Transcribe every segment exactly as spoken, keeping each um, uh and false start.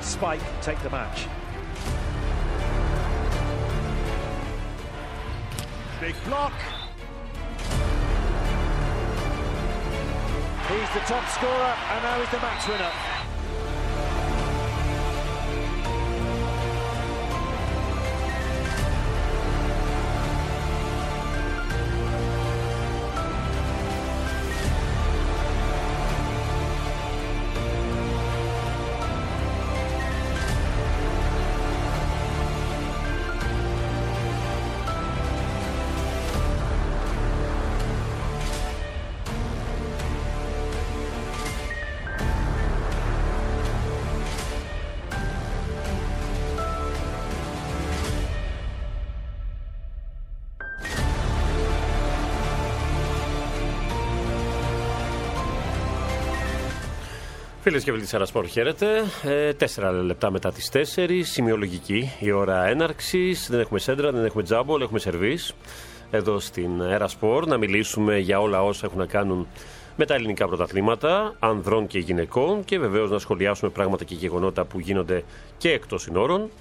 spike take the match. Big block. He's the top scorer and now he's the match winner. Φίλες και φίλοι της Αερασπορ, χαίρετε. Ε, τέσσερα λεπτά μετά τις τέσσερις, σημειολογική η ώρα έναρξης. Δεν έχουμε σέντρα, δεν έχουμε τζάμπολ, έχουμε σερβίς εδώ στην Αερασπορ. Να μιλήσουμε για όλα όσα έχουν να κάνουν με τα ελληνικά πρωταθλήματα, ανδρών και γυναικών, και βεβαίως να σχολιάσουμε πράγματα και γεγονότα που γίνονται και εκτός συνόρων.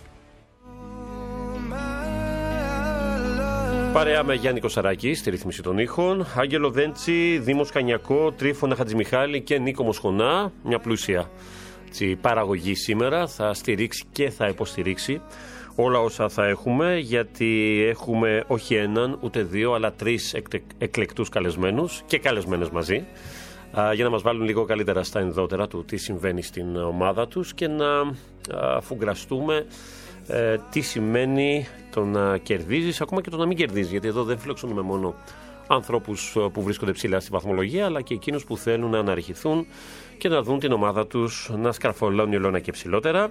Παρέα με Γιάννη Κοσαράκη στη ρύθμιση των ήχων, Άγγελο Δέντσι, Δήμος Κανιακό, Τρίφωνα Χατζημιχάλη και Νίκο Μοσχονά. Μια πλούσια τσι, παραγωγή σήμερα. Θα στηρίξει και θα υποστηρίξει όλα όσα θα έχουμε, γιατί έχουμε όχι έναν ούτε δύο αλλά τρεις εκλεκτούς καλεσμένους και καλεσμένες μαζί, α, για να μας βάλουν λίγο καλύτερα στα ενδότερα του τι συμβαίνει στην ομάδα τους και να αφουγκραστούμε Ε, τι σημαίνει το να κερδίζεις, ακόμα και το να μην κερδίζεις, γιατί εδώ δεν φιλοξενούμε μόνο ανθρώπους που βρίσκονται ψηλά στη βαθμολογία, αλλά και εκείνους που θέλουν να αναρριχηθούν και να δουν την ομάδα τους να σκαρφολώνει ολόνα και ψηλότερα.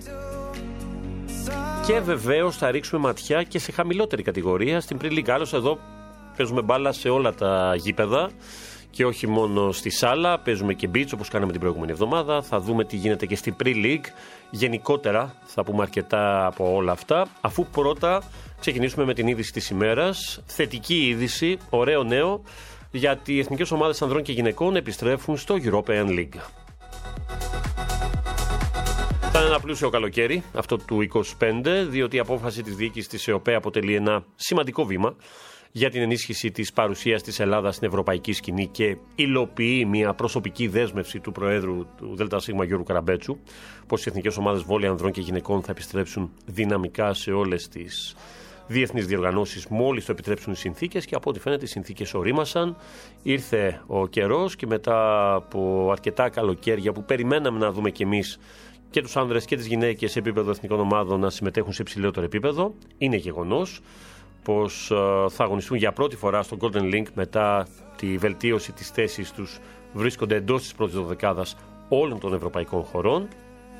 Και βεβαίως θα ρίξουμε ματιά και σε χαμηλότερη κατηγορία, στην Pre League. Άλλως εδώ παίζουμε μπάλα σε όλα τα γήπεδα και όχι μόνο στη σάλα, παίζουμε και beach όπως κάναμε την προηγούμενη εβδομάδα. Θα δούμε τι γίνεται και στη Pre League. Γενικότερα θα πούμε αρκετά από όλα αυτά, αφού πρώτα ξεκινήσουμε με την είδηση της ημέρας. Θετική είδηση, ωραίο νέο, γιατί οι εθνικές ομάδες ανδρών και γυναικών επιστρέφουν στο European League. Θα είναι ένα πλούσιο καλοκαίρι αυτό του είκοσι πέντε, διότι η απόφαση της διοίκησης της ΕΟΠΕ αποτελεί ένα σημαντικό βήμα για την ενίσχυση της παρουσίας της Ελλάδας στην ευρωπαϊκή σκηνή και υλοποιεί μια προσωπική δέσμευση του Προέδρου του ΔΣ Γιώργου Καραμπέτσου, πως οι εθνικές ομάδες βόλεϊ ανδρών και γυναικών θα επιστρέψουν δυναμικά σε όλες τις διεθνείς διοργανώσεις μόλις το επιτρέψουν οι συνθήκες, και από ό,τι φαίνεται οι συνθήκες ορίμασαν. Ήρθε ο καιρός και μετά από αρκετά καλοκαίρια που περιμέναμε να δούμε κι εμείς και τους άνδρες και τις γυναίκες σε επίπεδο εθνικών ομάδων να συμμετέχουν σε υψηλότερο επίπεδο, είναι γεγονός πως θα αγωνιστούν για πρώτη φορά στο Golden Link μετά τη βελτίωση της θέσης τους, βρίσκονται εντός της πρώτης δωδεκάδας όλων των ευρωπαϊκών χωρών.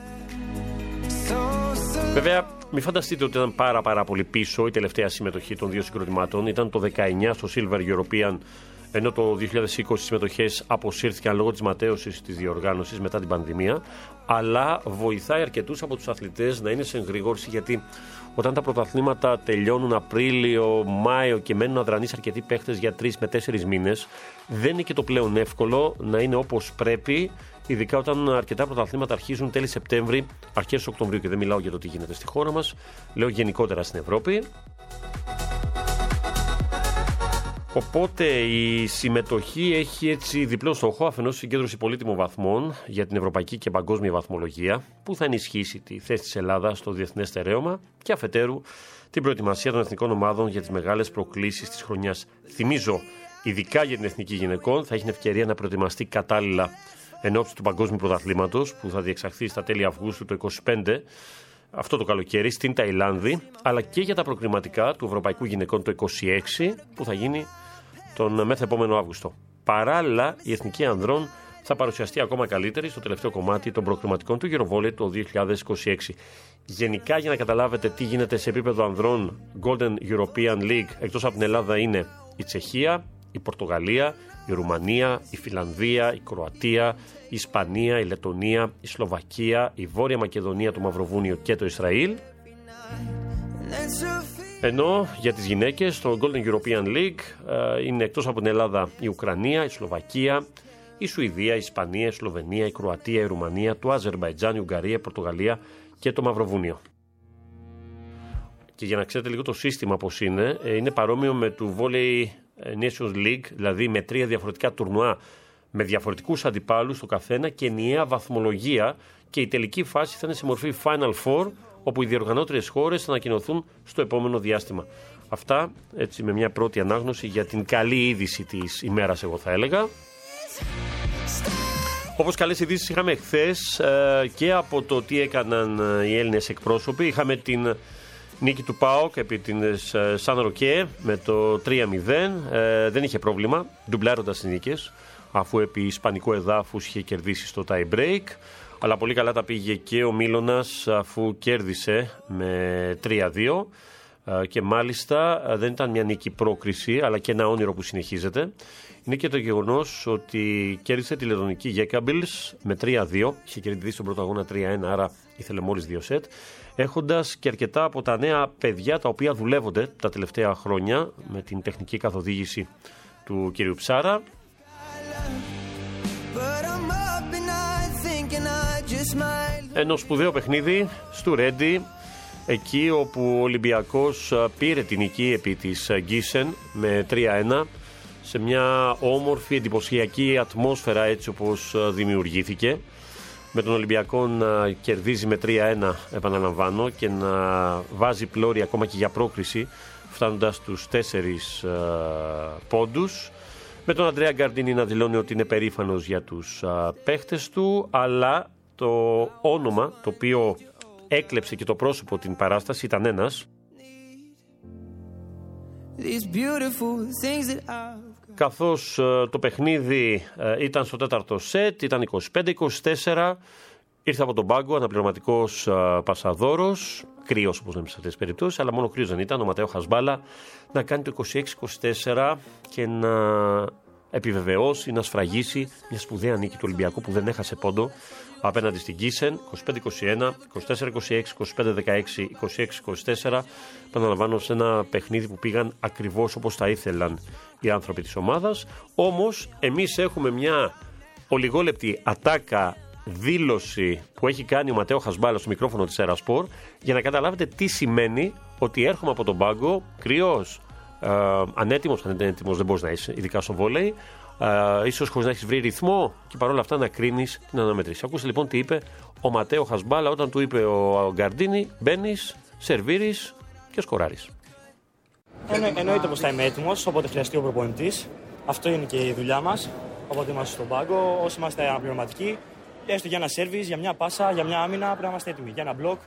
Βέβαια, μην φανταστείτε ότι ήταν πάρα πάρα πολύ πίσω η τελευταία συμμετοχή των δύο συγκροτημάτων. Ήταν το δεκαεννιά στο Silver European, ενώ το δύο χιλιάδες είκοσι οι συμμετοχές αποσύρθηκαν λόγω της ματέωσης της διοργάνωσης μετά την πανδημία. Αλλά βοηθάει αρκετούς από τους αθλητές να είναι σε εγρήγορση, γιατί όταν τα πρωταθλήματα τελειώνουν Απρίλιο, Μάιο και μένουν αδρανείς αρκετοί παίχτες για τρεις με τέσσερις μήνες, δεν είναι και το πλέον εύκολο να είναι όπως πρέπει, ειδικά όταν αρκετά πρωταθλήματα αρχίζουν τέλη Σεπτέμβρη, αρχές Οκτωβρίου. Και δεν μιλάω για το τι γίνεται στη χώρα μας, λέω γενικότερα στην Ευρώπη. Οπότε η συμμετοχή έχει έτσι διπλό στόχο, αφενός συγκέντρωση πολύτιμων βαθμών για την ευρωπαϊκή και παγκόσμια βαθμολογία, που θα ενισχύσει τη θέση της Ελλάδας στο διεθνές στερέωμα, και αφετέρου την προετοιμασία των εθνικών ομάδων για τις μεγάλες προκλήσεις της χρονιάς. Θυμίζω, ειδικά για την εθνική γυναικών, θα έχει την ευκαιρία να προετοιμαστεί κατάλληλα εν ώψη του Παγκόσμιου Πρωταθλήματος που θα διεξαχθεί στα τέλη Αυγούστου το είκοσι πέντε, αυτό το καλοκαίρι στην Ταϊλάνδη, αλλά και για τα προκριματικά του Ευρωπαϊκού Γυναικών το είκοσι έξι που θα γίνει τον μεθεπόμενο Αύγουστο. Παράλληλα, η Εθνική Ανδρών θα παρουσιαστεί ακόμα καλύτερη στο τελευταίο κομμάτι των προκριματικών του Eurovolley το δύο χιλιάδες είκοσι έξι. Γενικά, για να καταλάβετε τι γίνεται σε επίπεδο ανδρών Golden European League, εκτός από την Ελλάδα είναι η Τσεχία, η Πορτογαλία, η Ρουμανία, η Φιλανδία, η Κροατία, η Ισπανία, η Λετονία, η Σλοβακία, η Βόρεια Μακεδονία, το Μαυροβούνιο και το Ισραήλ. Ενώ για τις γυναίκες στο Golden European League ε, είναι εκτός από την Ελλάδα η Ουκρανία, η Σλοβακία, η Σουηδία, η Ισπανία, η Σλοβενία, η Κροατία, η Ρουμανία, το Αζερμπαϊτζάν, η Ουγγαρία, η Πορτογαλία και το Μαυροβούνιο. Και για να ξέρετε λίγο το σύστημα πώς είναι, είναι παρόμοιο με του Volley Nations League, δηλαδή με τρία διαφορετικά τουρνουά με διαφορετικούς αντιπάλους το καθένα και ενιαία βαθμολογία, και η τελική φάση θα είναι σε μορφή Final Four, όπου οι διοργανώτριες χώρες θα ανακοινωθούν στο επόμενο διάστημα. Αυτά έτσι με μια πρώτη ανάγνωση για την καλή είδηση της ημέρας, εγώ θα έλεγα. Όπως καλές ειδήσεις είχαμε χθες και από το τι έκαναν οι Έλληνες εκπρόσωποι. Είχαμε την νίκη του ΠΑΟΚ επί της Σαν Ροκέ με το τρία μηδέν. Δεν είχε πρόβλημα, ντουμπλάροντας τις νίκες, αφού επί ισπανικού εδάφους είχε κερδίσει στο tie break. Αλλά πολύ καλά τα πήγε και ο Μίλωνας, αφού κέρδισε με τρία δύο. Και μάλιστα δεν ήταν μια νίκη πρόκριση, αλλά και ένα όνειρο που συνεχίζεται. Είναι και το γεγονός ότι κέρδισε τη Λετωνική Γέκαμπιλς με τρία δύο. Είχε κερδίσει στον πρώτο αγώνα τρία ένα, άρα ήθελε μόλις δύο σετ. Έχοντας και αρκετά από τα νέα παιδιά τα οποία δουλεύονται τα τελευταία χρόνια με την τεχνική καθοδήγηση του κυρίου Ψάρα. Ένα σπουδαίο παιχνίδι στο Ρέντι, εκεί όπου ο Ολυμπιακός πήρε την νίκη επί της Γκίσεν με τρία ένα, σε μια όμορφη εντυπωσιακή ατμόσφαιρα, έτσι όπως δημιουργήθηκε, με τον Ολυμπιακό να κερδίζει με τρία ένα, επαναλαμβάνω, και να βάζει πλώρη ακόμα και για πρόκριση, φτάνοντας στους τέσσερις πόντους, με τον Αντρέα Γκαρντίνη να δηλώνει ότι είναι περήφανος για τους α, παίχτες του, αλλά το όνομα το οποίο έκλεψε και το πρόσωπο την παράσταση ήταν ένας, καθώς α, το παιχνίδι α, ήταν στο τέταρτο σετ, ήταν είκοσι πέντε είκοσι τέσσερα, ήρθε από τον πάγκο αναπληρωματικός α, πασαδόρος, κρύος όπως λέμε σε αυτές τις περιπτώσεις, αλλά μόνο κρύος δεν ήταν, ο Ματέο Χασμπάλα, να κάνει το είκοσι έξι είκοσι τέσσερα και να επιβεβαιώσει, να σφραγίσει μια σπουδαία νίκη του Ολυμπιακού που δεν έχασε πόντο απέναντι στην Γκίσεν, είκοσι πέντε είκοσι ένα, είκοσι τέσσερα είκοσι έξι, είκοσι πέντε δεκαέξι, είκοσι έξι είκοσι τέσσερα. Επαναλαμβάνω, σε ένα παιχνίδι που πήγαν ακριβώς όπως τα ήθελαν οι άνθρωποι της ομάδας. Όμως εμείς έχουμε μια ολιγόλεπτη ατάκα δήλωση που έχει κάνει ο Ματέο Χασμπάλα στο μικρόφωνο της Ερασπορ, για να καταλάβετε τι σημαίνει ότι έρχομαι από τον πάγκο κρυός, ε, ανέτοιμος, αν είναι έτοιμος δεν μπορείς να είσαι, ειδικά στο βόλεϊ, ε, ίσως χωρίς να έχεις βρει ρυθμό και παρόλα αυτά να κρίνεις την αναμέτρηση. Ακούστε λοιπόν τι είπε ο Ματέο Χασμπάλα όταν του είπε ο Γκαρντίνη, μπαίνεις, σερβίρεις και σκοράρεις. Εννο, εννοείται πως θα είμαι έτοιμος, όποτε χρειαστεί ο προπονητής. Αυτό είναι και η δουλειά μας. Όποτε είμαστε στον πάγκο, όσοι είμαστε αναπληρωματικοί, έστω για ένα σέρβις, για μια πάσα, για μια άμυνα, πρέπει να είμαστε έτοιμοι. Για ένα μπλοκ.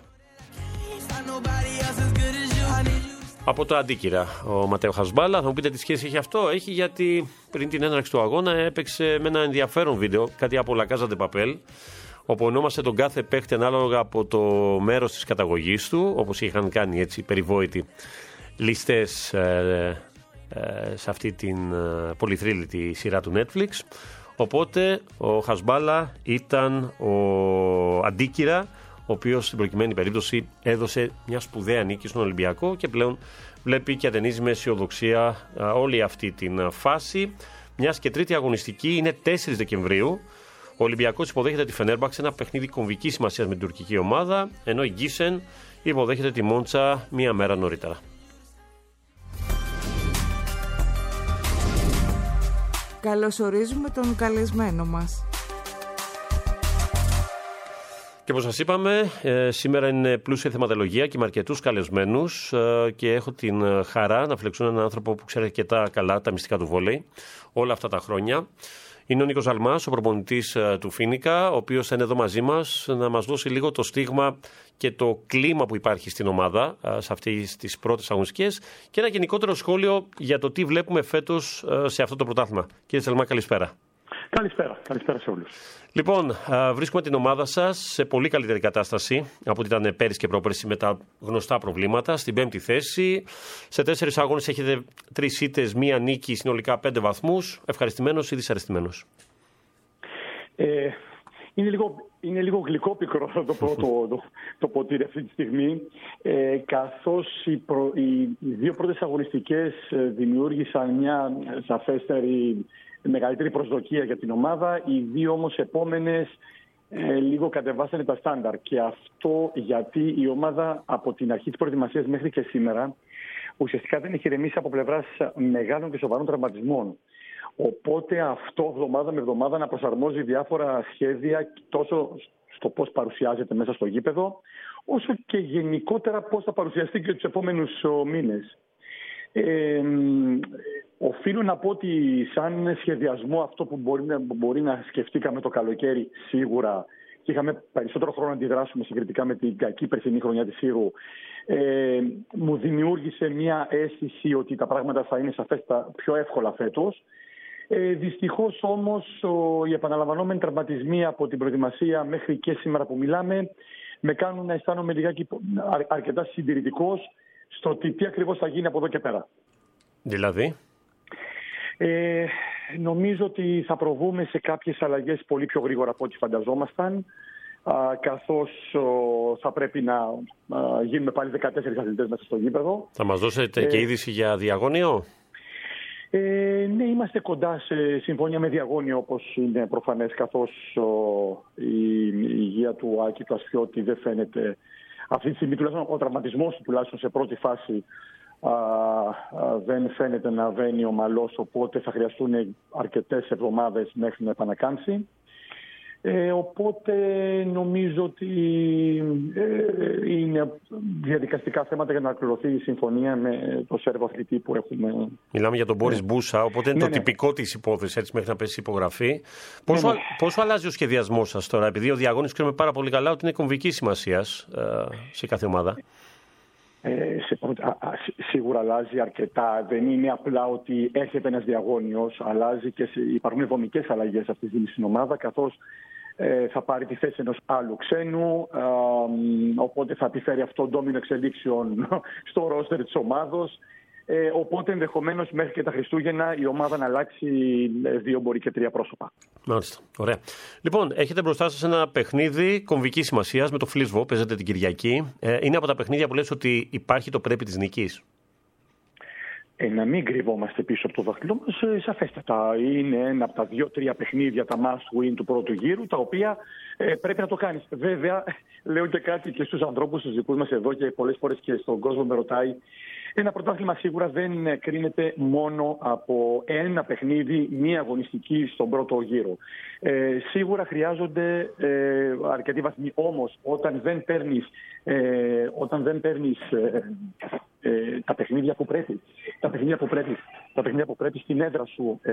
Από τα Αντίκυρα, ο Ματέο Χασμπάλα. Θα μου πείτε τι σχέση έχει αυτό. Έχει, γιατί πριν την έναρξη του αγώνα έπαιξε με ένα ενδιαφέρον βίντεο, κάτι από La Casa de Papel, όπου ονόμασε τον κάθε παίχτη ανάλογα από το μέρος της καταγωγής του, όπως είχαν κάνει έτσι περιβόητοι λίστες ε, ε, σε αυτή την ε, πολυθρύλητη σειρά του Netflix. Οπότε ο Χασμπάλα ήταν ο Αντίκυρα, ο οποίος στην προκειμένη περίπτωση έδωσε μια σπουδαία νίκη στον Ολυμπιακό και πλέον βλέπει και ατενίζει με αισιοδοξία όλη αυτή την φάση. Μιας και τρίτη αγωνιστική είναι τέσσερις Δεκεμβρίου. Ο Ολυμπιακός υποδέχεται τη Φενέρμπαξ, ένα παιχνίδι κομβικής σημασίας με την τουρκική ομάδα, ενώ η Γκίσεν υποδέχεται τη Μόντσα μία μέρα νωρίτερα. Καλωσορίζουμε τον καλεσμένο μας. Και όπως σας είπαμε, ε, σήμερα είναι πλούσια θεματολογία και με αρκετούς καλεσμένους ε, και έχω την χαρά να φιλεξούν έναν άνθρωπο που ξέρει αρκετά καλά τα μυστικά του βόλεϊ όλα αυτά τα χρόνια. Είναι ο Νίκος Ζαλμάς, ο προπονητής ε, του Φίνικα, ο οποίος θα είναι εδώ μαζί μας να μας δώσει λίγο το στίγμα και το κλίμα που υπάρχει στην ομάδα ε, σε αυτές τις πρώτες αγωνιστικές και ένα γενικότερο σχόλιο για το τι βλέπουμε φέτος ε, σε αυτό το πρωτάθλημα. Κύριε Ζαλμά, καλησπέρα. Καλησπέρα, καλησπέρα σε όλους. Λοιπόν, βρίσκουμε την ομάδα σας σε πολύ καλύτερη κατάσταση από ό,τι ήταν πέρυσι και πρόπερσι με τα γνωστά προβλήματα. Στην πέμπτη θέση. Σε τέσσερις αγώνες έχετε τρεις ήττες, μία νίκη, συνολικά πέντε βαθμούς. Ευχαριστημένος ή δυσαρεστημένος? Ε, είναι, λίγο, είναι λίγο γλυκόπικρο θα το πω το, το, το ποτήρι αυτή τη στιγμή, ε, καθώς οι, προ, οι, οι δύο πρώτες αγωνιστικές δημιούργησαν μια σαφέστερη μεγαλύτερη προσδοκία για την ομάδα. Οι δύο όμως επόμενες ε, λίγο κατεβάσανε τα στάνταρ. Και αυτό γιατί η ομάδα από την αρχή της προετοιμασίας μέχρι και σήμερα ουσιαστικά δεν έχει ηρεμήσει από πλευράς μεγάλων και σοβαρών τραυματισμών. Οπότε αυτό εβδομάδα με εβδομάδα να προσαρμόζει διάφορα σχέδια τόσο στο πώς παρουσιάζεται μέσα στο γήπεδο, όσο και γενικότερα πώς θα παρουσιαστεί και τους επόμενους μήνες. Ε, οφείλω να πω ότι σαν σχεδιασμό αυτό που μπορεί να, μπορεί να σκεφτήκαμε το καλοκαίρι σίγουρα και είχαμε περισσότερο χρόνο να αντιδράσουμε συγκριτικά με την κακή περσινή χρονιά της Σύρου, ε, μου δημιούργησε μια αίσθηση ότι τα πράγματα θα είναι σαφέστα πιο εύκολα φέτος. Ε, δυστυχώς όμως ο, οι επαναλαμβανόμενοι τραυματισμοί από την προετοιμασία μέχρι και σήμερα που μιλάμε με κάνουν να αισθάνομαι λιγάκι αρ, αρκετά συντηρητικός στο τι, τι ακριβώς θα γίνει από εδώ και πέρα. Δηλαδή? Ε, νομίζω ότι θα προβούμε σε κάποιες αλλαγές πολύ πιο γρήγορα από ό,τι φανταζόμασταν, α, καθώς ο, θα πρέπει να α, γίνουμε πάλι δεκατέσσερις αθλητές μέσα στο γήπεδο. Θα μας δώσετε ε, και είδηση για διαγώνιο? Ε, ναι, είμαστε κοντά σε συμφωνία με διαγώνιο, όπως είναι προφανές, καθώς ο, η, η υγεία του Άκη του Ασφιώτη δεν φαίνεται αυτή τη στιγμή, τουλάχιστον ο τραυματισμός του τουλάχιστον σε πρώτη φάση α, α, δεν φαίνεται να βαίνει ομαλός, οπότε θα χρειαστούν αρκετές εβδομάδες μέχρι να επανακάμψει. Ε, οπότε νομίζω ότι ε, είναι διαδικαστικά θέματα για να ολοκληρωθεί η συμφωνία με το Σέρβο αθλητή που έχουμε. Μιλάμε για τον Μπόρις ναι. Μπούσα, οπότε είναι ναι, το ναι. τυπικό της υπόθεση έτσι μέχρι να πέσει υπογραφή. Πόσο, ναι, ναι. πόσο αλλάζει ο σχεδιασμός σας τώρα, επειδή ο διαγώνιος ξέρουμε πάρα πολύ καλά ότι είναι κομβική σημασίας ε, σε κάθε ομάδα. Ε, σε, α, α, σίγουρα αλλάζει αρκετά. Δεν είναι απλά ότι έρχεται ένας διαγώνιος, αλλάζει και σε, υπάρχουν δομικές αλλαγές αυτή τη στιγμή στην ομάδα, καθώς ε, θα πάρει τη θέση ενός άλλου ξένου, ε, οπότε θα επιφέρει αυτό ντόμινο εξελίξεων στο ρόστερ της ομάδος. Ε, οπότε ενδεχομένως μέχρι και τα Χριστούγεννα η ομάδα να αλλάξει δύο, μπορεί και τρία πρόσωπα. Μάλιστα. Ωραία. Λοιπόν, έχετε μπροστά σας ένα παιχνίδι κομβικής σημασίας με το Φλίσβο, παίζετε την Κυριακή. Ε, είναι από τα παιχνίδια που λες ότι υπάρχει το πρέπει της νίκης. Ε, να μην κρυβόμαστε πίσω από το δάχτυλό μας, ε, σαφέστατα. Είναι ένα από τα δύο-τρία παιχνίδια, τα must win του πρώτου γύρου, τα οποία ε, πρέπει να το κάνεις. Βέβαια, λέω και κάτι και στους ανθρώπους, στους δικούς μας εδώ και πολλές φορές και στον κόσμο με ρωτάει. Ένα πρωτάθλημα σίγουρα δεν κρίνεται μόνο από ένα παιχνίδι, μία αγωνιστική στον πρώτο γύρο. Ε, σίγουρα χρειάζονται ε, αρκετοί βαθμοί. Όμως, όταν δεν παίρνεις, ε, όταν δεν παίρνεις ε, ε, τα παιχνίδια που πρέπει, τα παιχνίδια που πρέπει, τα παιχνίδια που πρέπει στην έδρα σου, ε,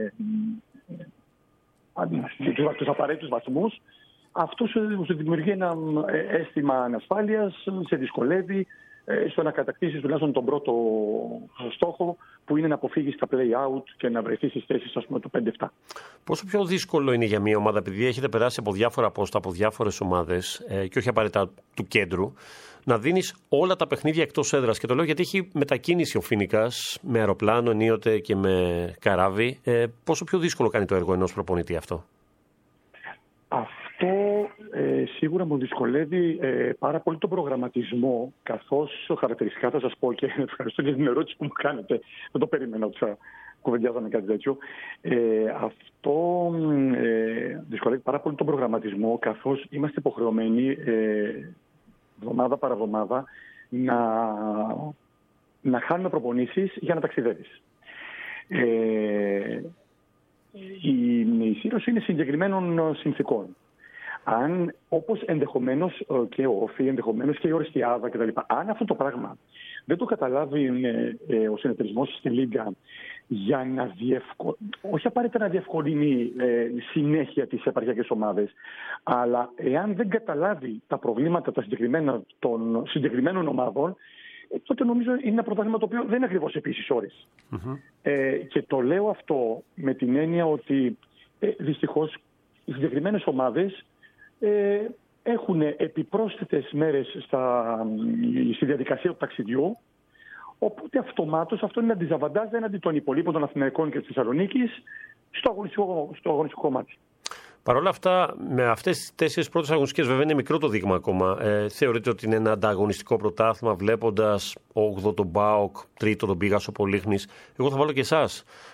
ε, τους απαραίτητους βαθμούς, αυτό σου, σου δημιουργεί ένα αίσθημα ανασφάλειας, σε δυσκολεύει στο να κατακτήσεις τουλάχιστον τον πρώτο στόχο, που είναι να αποφύγεις τα play-out και να βρεθείς στις θέσεις, ας πούμε, το πέντε επτά. Πόσο πιο δύσκολο είναι για μια ομάδα, επειδή έχετε περάσει από διάφορα πόστα, από διάφορες ομάδες ε, και όχι απαραίτητα του κέντρου, να δίνεις όλα τα παιχνίδια εκτός έδρας? Και το λέω γιατί έχει μετακίνηση ο Φοίνικας με αεροπλάνο ενίοτε και με καράβι. Ε, πόσο πιο δύσκολο κάνει το έργο ενός προπονητή αυτό? Αυτό ε, σίγουρα μου δυσκολεύει ε, πάρα πολύ τον προγραμματισμό, καθώς χαρακτηριστικά θα σας πω, και ευχαριστώ για την ερώτηση που μου κάνετε, δεν το περίμενα ότι θα κουβεντιάζαμε κάτι τέτοιο. Ε, αυτό ε, δυσκολεύει πάρα πολύ τον προγραμματισμό, καθώς είμαστε υποχρεωμένοι ε, εβδομάδα παρά εβδομάδα να, να χάνουμε προπονήσεις για να ταξιδεύεις. Ε, Η, η σύρωση είναι συγκεκριμένων συνθήκων. Αν, όπως ενδεχομένως και ο Όφη, ενδεχομένως και η Ορεστιάδα κτλ. Αν αυτό το πράγμα δεν το καταλάβει ε, ε, ο συνεταιρισμός στη Λίγκα για να διευκολύνει, όχι απαραίτητα να διευκολύνει ε, συνέχεια τις επαρχιακές ομάδες, αλλά εάν δεν καταλάβει τα προβλήματα τα συγκεκριμένα των συγκεκριμένων ομάδων, τότε νομίζω είναι ένα πρωτάθλημα το οποίο δεν είναι ακριβώς επίσης ώρες. Mm-hmm. Ε, και το λέω αυτό με την έννοια ότι ε, δυστυχώς οι συγκεκριμένες ομάδες ε, έχουν επιπρόσθετες μέρες στα, στη διαδικασία του ταξιδιού, οπότε αυτομάτως αυτό είναι αντιζαβαντάζ έναντι των υπολείπων των Αθηναϊκών και της Θεσσαλονίκης στο αγωνιστικό, στο αγωνιστικό κομμάτι. Παρ' όλα αυτά, με αυτές τις τέσσερις πρώτες αγωνιστικές, βέβαια είναι μικρό το δείγμα ακόμα. Ε, θεωρείτε ότι είναι ένα ανταγωνιστικό πρωτάθλημα, βλέποντας όγδοο τον ΠΑΟΚ, τρίτο τον Πίγασο Πολύχνης? Εγώ θα βάλω και εσάς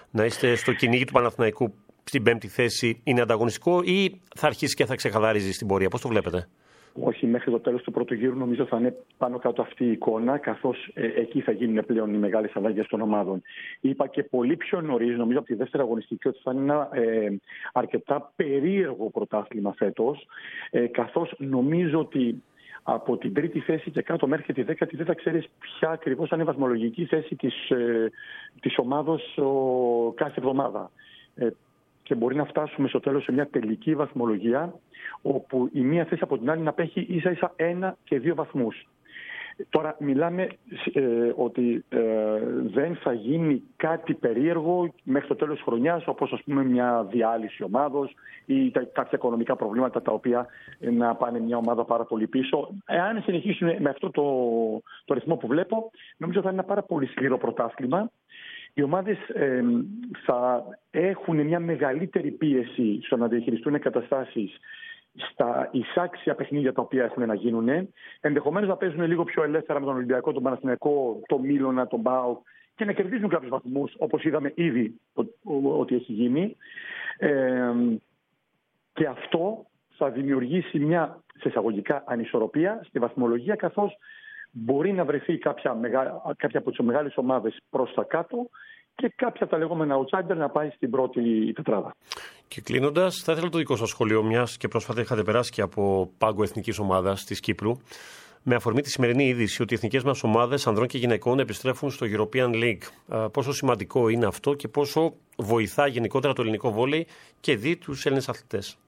να είστε στο κυνήγι του Παναθηναϊκού στην πέμπτη θέση είναι ανταγωνιστικό ή θα αρχίσει και θα ξεκαθαρίζει στην πορεία? Πώς το βλέπετε? Όχι, μέχρι το τέλος του πρώτου γύρου νομίζω θα είναι πάνω κάτω αυτή η εικόνα, καθώς ε, εκεί θα γίνουν πλέον οι μεγάλες αλλαγές των ομάδων. Είπα και πολύ πιο νωρίς, νομίζω από τη δεύτερη αγωνιστική, ότι θα είναι ένα ε, αρκετά περίεργο πρωτάθλημα φέτος, ε, καθώς νομίζω ότι από την τρίτη θέση και κάτω μέχρι τη δέκατη δεν θα ξέρεις ποια ακριβώς είναι η βαθμολογική θέση της, ε, της ομάδος ο, κάθε εβδομάδα. Ε, και μπορεί να φτάσουμε στο τέλος σε μια τελική βαθμολογία όπου η μία θέση από την άλλη να απέχει ίσα ίσα ένα και δύο βαθμούς. Τώρα μιλάμε ε, ότι ε, δεν θα γίνει κάτι περίεργο μέχρι το τέλος της χρονιάς, όπως ας πούμε μια διάλυση ομάδος ή τα, κάποια οικονομικά προβλήματα τα οποία ε, να πάνε μια ομάδα πάρα πολύ πίσω. Εάν συνεχίσουν με αυτό το, το ρυθμό που βλέπω, νομίζω θα είναι ένα πάρα πολύ σκληρό πρωτάθλημα. Οι ομάδες ε, θα έχουν μια μεγαλύτερη πίεση στο να διαχειριστούν καταστάσεις στα εισάξια παιχνίδια τα οποία έχουν να γίνουν. Ενδεχομένως να παίζουν λίγο πιο ελεύθερα με τον Ολυμπιακό, τον Παναθηναϊκό, τον Μίλωνα, τον ΠΑΟΚ και να κερδίζουν κάποιους βαθμούς, όπως είδαμε ήδη ότι έχει γίνει. Ε, και αυτό θα δημιουργήσει μια, σε εισαγωγικά, ανισορροπία στη βαθμολογία, καθώς μπορεί να βρεθεί κάποια, μεγα, κάποια από τις μεγάλες ομάδες προς τα κάτω και κάποια τα λεγόμενα outsider να πάει στην πρώτη τετράδα. Και κλείνοντας, θα ήθελα το δικό σας σχολείο, μιας και πρόσφατα είχατε περάσει και από πάγκο εθνικής ομάδας της Κύπρου, με αφορμή τη σημερινή είδηση ότι οι εθνικές μας ομάδες ανδρών και γυναικών επιστρέφουν στο European League. Πόσο σημαντικό είναι αυτό και πόσο βοηθά γενικότερα το ελληνικό βόλεϊ και δι τους Έλληνες αθλητές?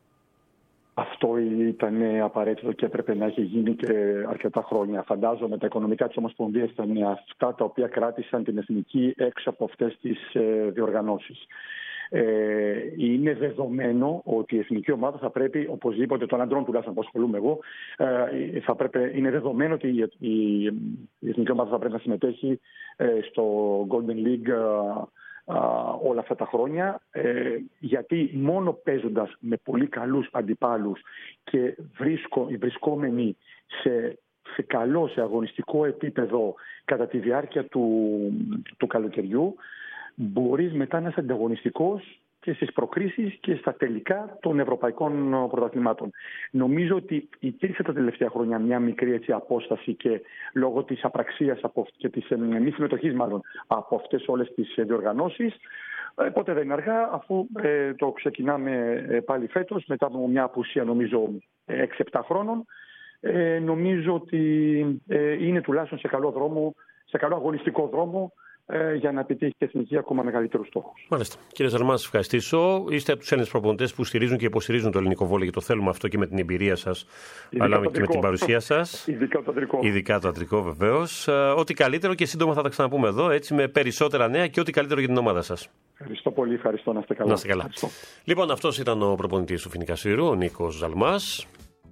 Αυτό ήταν απαραίτητο και έπρεπε να έχει γίνει και αρκετά χρόνια. Φαντάζομαι τα οικονομικά της Ομοσπονδίας ήταν αυτά τα οποία κράτησαν την εθνική έξω από αυτές τις διοργανώσεις. Ε, είναι δεδομένο ότι η εθνική ομάδα θα πρέπει οπωσδήποτε, των αντρών τουλάχιστον που ασχολούμαι εγώ, ε, θα πρέπει, είναι δεδομένο ότι η, η, η εθνική ομάδα θα πρέπει να συμμετέχει ε, στο Golden League ε, όλα αυτά τα χρόνια, ε, γιατί μόνο παίζοντας με πολύ καλούς αντιπάλους και βρίσκω, βρισκόμενοι σε, σε καλό, σε αγωνιστικό επίπεδο κατά τη διάρκεια του, του καλοκαιριού, μπορείς μετά να είσαι ανταγωνιστικός και στις προκρίσεις και στα τελικά των ευρωπαϊκών πρωταθλημάτων. Νομίζω ότι υπήρξε τα τελευταία χρόνια μια μικρή έτσι, απόσταση και λόγω της απραξίας και της μη συμμετοχής μάλλον από αυτές όλες τις διοργανώσεις. Ε, ποτέ δεν είναι αργά, αφού ε, το ξεκινάμε ε, πάλι φέτος, μετά από μια απουσία νομίζω έξι επτά χρόνων. Ε, νομίζω ότι ε, είναι τουλάχιστον σε καλό δρόμο, σε καλό αγωνιστικό δρόμο, για να επιτύχει και εθνική ακόμα μεγαλύτερους στόχους. Μάλιστα. Κύριε Ζαλμά, σας ευχαριστήσω. Είστε από τους Έλληνες προπονητές που στηρίζουν και υποστηρίζουν το ελληνικό βόλεϊ και το θέλουμε αυτό και με την εμπειρία σας, ειδικά αλλά και με την παρουσία σας. Ειδικά το αντρικό. Ειδικά το αντρικό, βεβαίως. Ό,τι καλύτερο και σύντομα θα τα ξαναπούμε εδώ, έτσι με περισσότερα νέα και ό,τι καλύτερο για την ομάδα σας. Ευχαριστώ πολύ. Ευχαριστώ. Να είστε καλά. Να είστε καλά. Λοιπόν, αυτός ήταν ο προπονητής του Φοινικά Σύρου, ο Νίκος Ζαλμάς.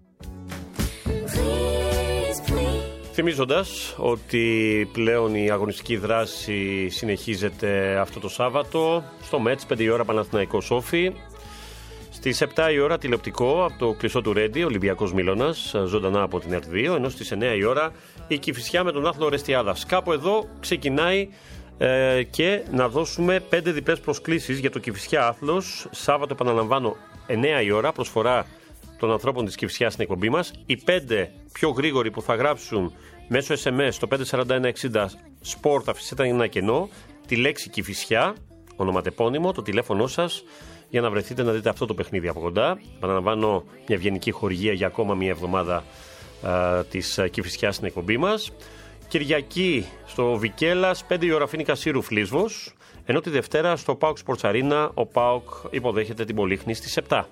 Θυμίζοντας ότι πλέον η αγωνιστική δράση συνεχίζεται αυτό το Σάββατο στο ΜΕΤΣ, πέντε η ώρα Παναθηναϊκός Όφη. Στις επτά η ώρα τηλεοπτικό από το κλεισό του Ρέντι, Ολυμπιακός Μίλωνας, ζωντανά από την ΕΡΤ δύο, ενώ στις εννιά η ώρα η Κηφισιά με τον Άθλο Ρεστιάδας. Κάπου εδώ ξεκινάει ε, και να δώσουμε πέντε διπλές προσκλήσεις για το Κηφισιά Άθλος. Σάββατο, επαναλαμβάνω, εννιά η ώρα, προσφορά των ανθρώπων της Κηφισιάς στην εκπομπή μας. Οι πέντε πιο γρήγοροι που θα γράψουν μέσω ες εμ ες στο πέντε τέσσερα ένα εξήντα Sport, αφήσετε ένα κενό, τη λέξη Κηφισιά, ονοματεπώνυμο, το τηλέφωνό σας, για να βρεθείτε να δείτε αυτό το παιχνίδι από κοντά. Παραλαμβάνω, μια ευγενική χορηγία για ακόμα μια εβδομάδα α, της Κηφισιάς στην εκπομπή μας. Κυριακή στο Βικέλας, πέντε η ώρα Φοινικά Σύρου Φλίσβος, ενώ τη Δευτέρα στο ΠΑΟΚ Sports Arena ο ΠΑΟΚ υποδέχεται την Πολύχνη στις επτά.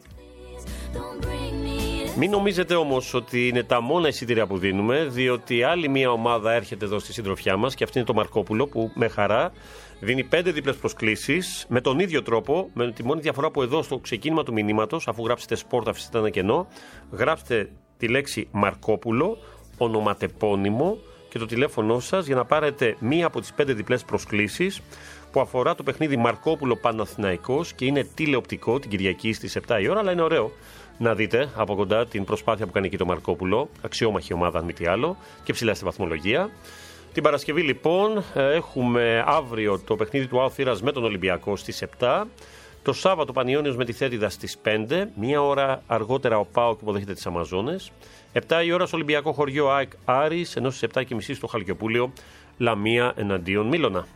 Μην νομίζετε όμως ότι είναι τα μόνα εισιτήρια που δίνουμε, διότι άλλη μια ομάδα έρχεται εδώ στη συντροφιά μας και αυτή είναι το Μαρκόπουλο, που με χαρά δίνει πέντε δίπλες προσκλήσεις με τον ίδιο τρόπο, με τη μόνη διαφορά που εδώ στο ξεκίνημα του μηνύματος, αφού γράψετε Sport, αφήσετε ένα κενό, γράψτε τη λέξη Μαρκόπουλο, ονοματεπώνυμο και το τηλέφωνό σας για να πάρετε μία από τις πέντε διπλές προσκλήσεις που αφορά το παιχνίδι Μαρκόπουλο Παναθηναϊκός και είναι τηλεοπτικό την Κυριακή στις επτά η ώρα, αλλά είναι ωραίο να δείτε από κοντά την προσπάθεια που κάνει εκεί το Μαρκόπουλο, αξιόμαχη ομάδα αν μη τι άλλο, και ψηλά στη βαθμολογία. Την Παρασκευή λοιπόν έχουμε αύριο το παιχνίδι του ΑΟ Θήρας με τον Ολυμπιακό στις επτά. Το Σάββατο Πανιώνιος με τη Θέτιδα στις πέντε. Μία ώρα αργότερα ο ΠΑΟΚ υποδέχεται τις Αμαζόνες. επτά η ώρα στο Ολυμπιακό χωριό ΑΕΚ Άρης, ενώ στις επτά και μισή στο Χαλκιοπούλιο Λαμία εναντίον Μίλωνα.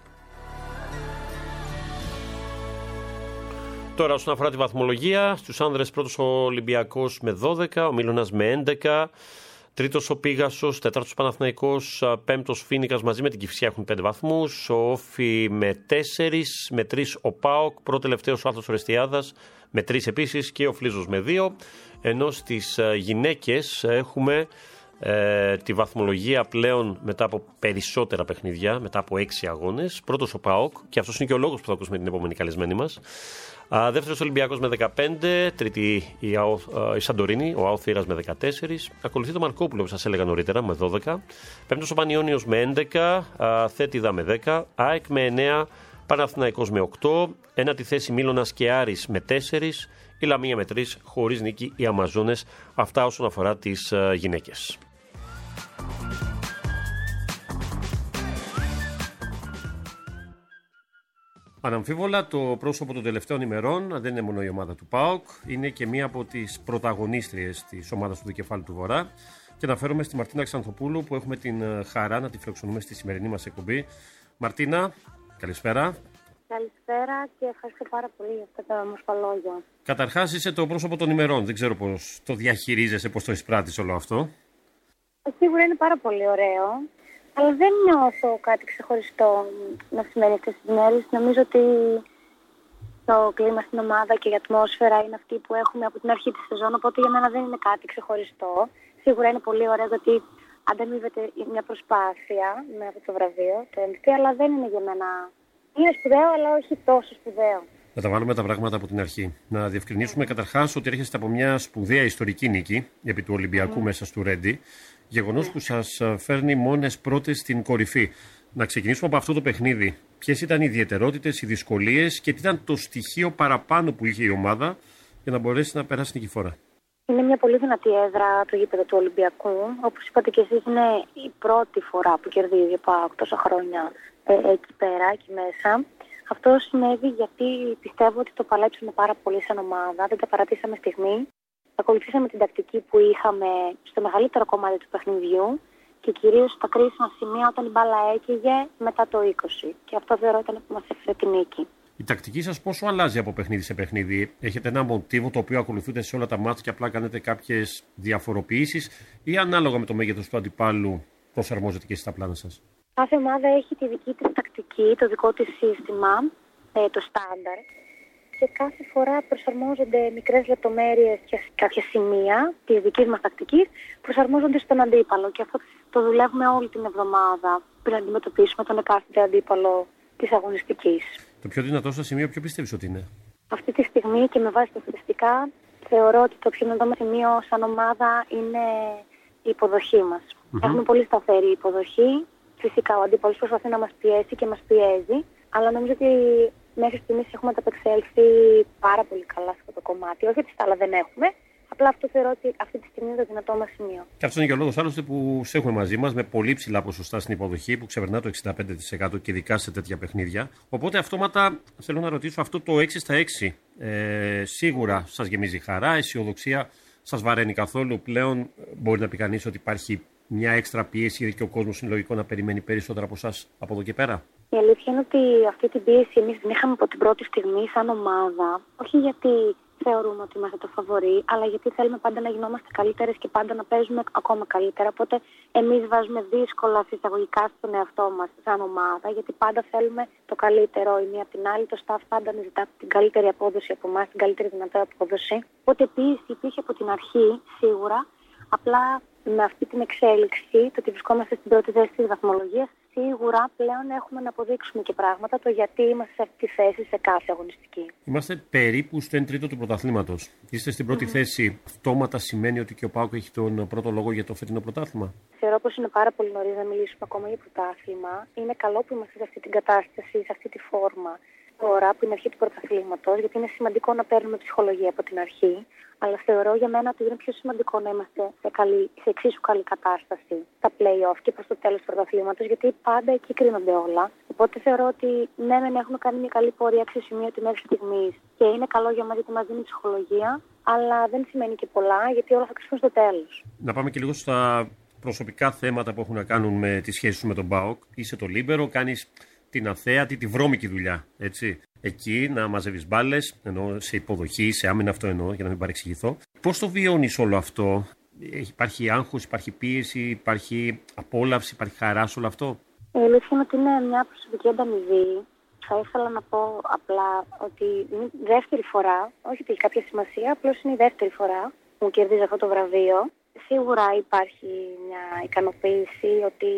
Τώρα όσον αφορά τη βαθμολογία, στους άνδρες πρώτος ο Ολυμπιακός με δώδεκα, ο Μίλωνας με έντεκα. Τρίτος ο Πίγασος, τέταρτος ο Παναθηναϊκός, πέμπτος Φίνικας μαζί με την Κηφισιά έχουν πέντε βαθμούς, ο Όφι με τέσσερις, με τρεις ο ΠΑΟΚ, πρώτο-τελευταίος ο Άλθος Ορεστιάδας με τρεις επίσης και ο Φλίζος με δύο, ενώ στις γυναίκες έχουμε ε, τη βαθμολογία πλέον μετά από περισσότερα παιχνίδια, μετά από έξι αγώνες, πρώτος ο ΠΑΟΚ και αυτός είναι και ο λόγος που θα ακούσουμε την επόμενη καλεσμένη μας. Uh, δεύτερος Ολυμπιακός με δεκαπέντε, τρίτη η, ΑΟ, uh, η Σαντορίνη, ο ΑΟ Θήρας με δεκατέσσερα, ακολουθεί το Μαρκόπουλο που σας έλεγα νωρίτερα με δώδεκα, πέμπτος ο Πανιώνιος με έντεκα, uh, Θέτιδα με δέκα, ΑΕΚ με εννέα, Παναθηναϊκός με οκτώ, ένατη θέση Μίλωνας και Άρης με τέσσερα, η Λαμία με τρία, χωρίς νίκη οι Αμαζόνες. Αυτά όσον αφορά τις uh, γυναίκες. Αναμφίβολα το πρόσωπο των τελευταίων ημερών δεν είναι μόνο η ομάδα του ΠΑΟΚ, είναι και μία από τις πρωταγωνίστριες της ομάδας του Δικεφάλου του Βορρά. Και αναφέρομαι στη Μαρτίνα Ξανθοπούλου που έχουμε την χαρά να τη φιλοξενούμε στη σημερινή μας εκπομπή. Μαρτίνα, καλησπέρα. Καλησπέρα και ευχαριστώ πάρα πολύ για αυτά τα όμορφα λόγια. Καταρχάς είσαι το πρόσωπο των ημερών, δεν ξέρω πώς το διαχειρίζεσαι, πώς το εισπράττεις όλο αυτό. Σίγουρα είναι πάρα πολύ ωραίο. Αλλά δεν νιώθω κάτι ξεχωριστό να σημαίνει αυτές τις μέρες. Νομίζω ότι το κλίμα στην ομάδα και η ατμόσφαιρα είναι αυτή που έχουμε από την αρχή της σεζόν. Οπότε για μένα δεν είναι κάτι ξεχωριστό. Σίγουρα είναι πολύ ωραίο γιατί ανταμείβεται μια προσπάθεια με αυτό το βραβείο, το εμ βι πι, αλλά δεν είναι για μένα. Είναι σπουδαίο, αλλά όχι τόσο σπουδαίο. Να τα βάλουμε τα πράγματα από την αρχή. Να διευκρινίσουμε mm. καταρχάς ότι έρχεστε από μια σπουδαία ιστορική νίκη επί του Ολυμπιακού mm. μέσα στο Ρέντι. Γεγονός mm. που σας φέρνει μόνες πρώτες στην κορυφή. Να ξεκινήσουμε από αυτό το παιχνίδι. Ποιες ήταν οι ιδιαιτερότητες, οι δυσκολίες και τι ήταν το στοιχείο παραπάνω που είχε η ομάδα για να μπορέσει να περάσει νικηφόρα. Είναι μια πολύ δυνατή έδρα το γήπεδο του Ολυμπιακού. Όπως είπατε και εσείς, είναι η πρώτη φορά που κερδίζει ο ΠΑΟΚ τόσα χρόνια ε, εκεί πέρα, εκεί μέσα. Αυτό συνέβη γιατί πιστεύω ότι το παλέψαμε πάρα πολύ σαν ομάδα, δεν τα παρατήσαμε στιγμή. Ακολουθήσαμε την τακτική που είχαμε στο μεγαλύτερο κομμάτι του παιχνιδιού και κυρίως στα κρίσιμα σημεία όταν η μπάλα έκαιγε μετά το είκοσι. Και αυτό θεωρώ ήταν που μας έφερε τη νίκη. Η τακτική σας πόσο αλλάζει από παιχνίδι σε παιχνίδι? Έχετε ένα μοτίβο το οποίο ακολουθείτε σε όλα τα μάτια και απλά κάνετε κάποιες διαφοροποιήσεις ή ανάλογα με το μέγεθος του αντιπάλου προσαρμόζετε και εσείς τα πλάνα σας? Κάθε ομάδα έχει τη δική της τακτική, το δικό της σύστημα, το στάνταρ. Και κάθε φορά προσαρμόζονται μικρές λεπτομέρειες και κάποια σημεία της δικής μας τακτικής προσαρμόζονται στον αντίπαλο. Και αυτό το δουλεύουμε όλη την εβδομάδα πριν αντιμετωπίσουμε τον εκάστοτε αντίπαλο της αγωνιστικής. Το πιο δυνατό στο σημείο ποιο πιστεύεις ότι είναι? Αυτή τη στιγμή και με βάση τα στατιστικά θεωρώ ότι το πιο δυνατό μας σημείο σαν ομάδα είναι η υποδοχή μας. Mm-hmm. Έχουμε πολύ σταθερή υποδοχή. Φυσικά ο αντίπαλος προσπαθεί να μας πιέσει και μας πιέζει, αλλά νομίζω ότι μέχρι στιγμής έχουμε ανταπεξέλθει πάρα πολύ καλά σε αυτό το κομμάτι. Όχι ότι στα άλλα δεν έχουμε, απλά αυτό θεωρώ ότι αυτή τη στιγμή είναι το δυνατό μας σημείο. Και αυτό είναι και ο λόγος άλλωστε που σε έχουμε μαζί μας με πολύ ψηλά ποσοστά στην υποδοχή που ξεπερνά το εξήντα πέντε τοις εκατό και ειδικά σε τέτοια παιχνίδια. Οπότε αυτόματα θέλω να ρωτήσω αυτό το έξι στα έξι. Ε, σίγουρα σας γεμίζει χαρά, αισιοδοξία, σας βαραίνει καθόλου? Πλέον μπορεί να πει κανείς ότι υπάρχει μια έξτρα πίεση γιατί και ο κόσμος είναι λογικό να περιμένει περισσότερα από εσάς από εδώ και πέρα? Η αλήθεια είναι ότι αυτή την πίεση εμείς την είχαμε από την πρώτη στιγμή σαν ομάδα. Όχι γιατί θεωρούμε ότι είμαστε το φαβορί, αλλά γιατί θέλουμε πάντα να γινόμαστε καλύτερες και πάντα να παίζουμε ακόμα καλύτερα. Οπότε εμείς βάζουμε δύσκολα εισαγωγικά στον εαυτό μας σαν ομάδα, γιατί πάντα θέλουμε το καλύτερο η μία από την άλλη. Το staff πάντα ζητά την καλύτερη απόδοση από εμάς, την καλύτερη δυνατή απόδοση. Οπότε πίεση υπήρχε από την αρχή σίγουρα. Απλά με αυτή την εξέλιξη, το ότι βρισκόμαστε στην πρώτη θέση της βαθμολογίας, σίγουρα πλέον έχουμε να αποδείξουμε και πράγματα το γιατί είμαστε σε αυτή τη θέση σε κάθε αγωνιστική. Είμαστε περίπου στο εν τρίτο του πρωταθλήματος. Είστε στην πρώτη mm-hmm. θέση. Αυτόματα σημαίνει ότι και ο ΠΑΟΚ έχει τον πρώτο λόγο για το φετινό πρωτάθλημα? Θεωρώ πως είναι πάρα πολύ νωρίς να μιλήσουμε ακόμα για πρωτάθλημα. Είναι καλό που είμαστε σε αυτή την κατάσταση, σε αυτή τη φόρμα. τώρα, που είναι η αρχή του πρωταθλήματος, γιατί είναι σημαντικό να παίρνουμε ψυχολογία από την αρχή. Αλλά θεωρώ για μένα ότι είναι πιο σημαντικό να είμαστε σε, καλή, σε εξίσου καλή κατάσταση στα play-off και προς το τέλος του πρωταθλήματος, γιατί πάντα εκεί κρίνονται όλα. Οπότε θεωρώ ότι ναι, δεν έχουμε κάνει μια καλή πορεία αξιοσημείωτη μέχρι στιγμής και είναι καλό για μας γιατί μας δίνει ψυχολογία, αλλά δεν σημαίνει και πολλά γιατί όλα θα κρυφθούν στο τέλος. Να πάμε και λίγο στα προσωπικά θέματα που έχουν να κάνουν με τη σχέση σου με τον ΠΑΟΚ. Είσαι το λίμπερο, κάνεις την αθέατη, τη βρώμικη δουλειά, έτσι. Εκεί να μαζεύεις μπάλες, ενώ σε υποδοχή, σε άμυνα, αυτό εννοώ, για να μην παρεξηγηθώ. Πώς το βιώνεις όλο αυτό? Υπάρχει άγχος, υπάρχει πίεση, υπάρχει απόλαυση, υπάρχει χαρά σε όλο αυτό? Η αλήθεια είναι ότι είναι μια προσωπική ανταμοιβή. Θα ήθελα να πω απλά ότι είναι η δεύτερη φορά, όχι ότι έχει κάποια σημασία, απλώς είναι η δεύτερη φορά που μου κερδίζει αυτό το βραβείο. Σίγουρα υπάρχει μια ικανοποίηση ότι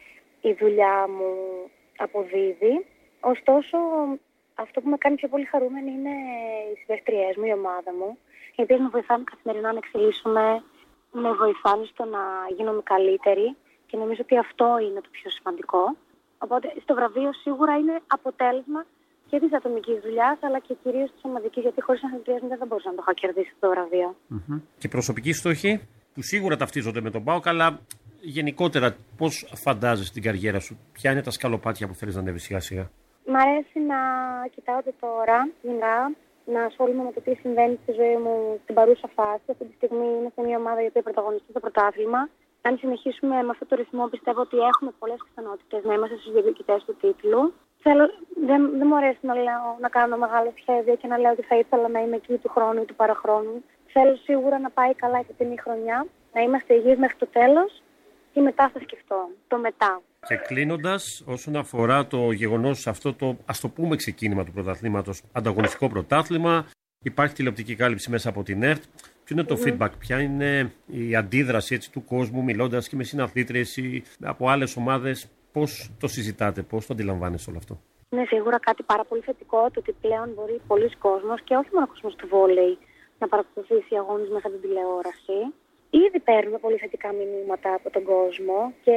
η δουλειά μου αποδίδει. Ωστόσο, αυτό που με κάνει πιο πολύ χαρούμενη είναι οι συμπαίχτριές μου, η ομάδα μου, οι οποίες με βοηθάνε καθημερινά να εξελίσσουμε, με βοηθάνε στο να γίνομαι καλύτερη και νομίζω ότι αυτό είναι το πιο σημαντικό. Οπότε στο βραβείο σίγουρα είναι αποτέλεσμα και της ατομικής δουλειάς, αλλά και κυρίως της ομαδικής, γιατί χωρίς αθλητές δεν θα μπορούσα να το είχα κερδίσει αυτό το βραβείο. Mm-hmm. Και προσωπικοί στόχοι που σίγουρα ταυτίζονται με τον ΠΑΟΚ, αλλά γενικότερα πώς φαντάζεσαι την καριέρα σου, ποια είναι τα σκαλοπάτια που θέλεις να ανέβεις σιγά σιγά? Μ' αρέσει να κοιτάω το τώρα, γενικά, να ασχολούμαι με το τι συμβαίνει στη ζωή μου στην παρούσα φάση. Αυτή τη στιγμή είναι σε μια ομάδα η οποία πρωταγωνιστεί στο πρωτάθλημα. Αν συνεχίσουμε με αυτό το ρυθμό, πιστεύω ότι έχουμε πολλές πιθανότητες να είμαστε στους διεκδικητές του τίτλου. Θέλω, δεν, δεν μου αρέσει να, λέω, να κάνω μεγάλα σχέδια και να λέω ότι θα ήθελα να είμαι εκεί του χρόνου ή του παραχρόνου. Θέλω σίγουρα να πάει καλά η φετινή χρονιά, να είμαστε υγιείς μέχρι το τέλος και μετά θα σκεφτώ το μετά. Και κλείνοντας, όσον αφορά το γεγονός αυτό το, ας το πούμε, ξεκίνημα του πρωταθλήματος, ανταγωνιστικό πρωτάθλημα, υπάρχει τηλεοπτική κάλυψη μέσα από την ΕΡΤ. Ποιο είναι το mm. feedback, ποια είναι η αντίδραση έτσι, του κόσμου, μιλώντας και με συναθλήτριες ή από άλλες ομάδες, πώς το συζητάτε, πώς το αντιλαμβάνεσαι όλο αυτό? Είναι σίγουρα κάτι πάρα πολύ θετικό το ότι πλέον μπορεί πολλοί κόσμος και όχι μόνο ο κόσμος του βόλεϊ να παρακολουθήσει αγώνες μέσα από την τηλεόραση. Ήδη παίρνουμε πολύ θετικά μηνύματα από τον κόσμο και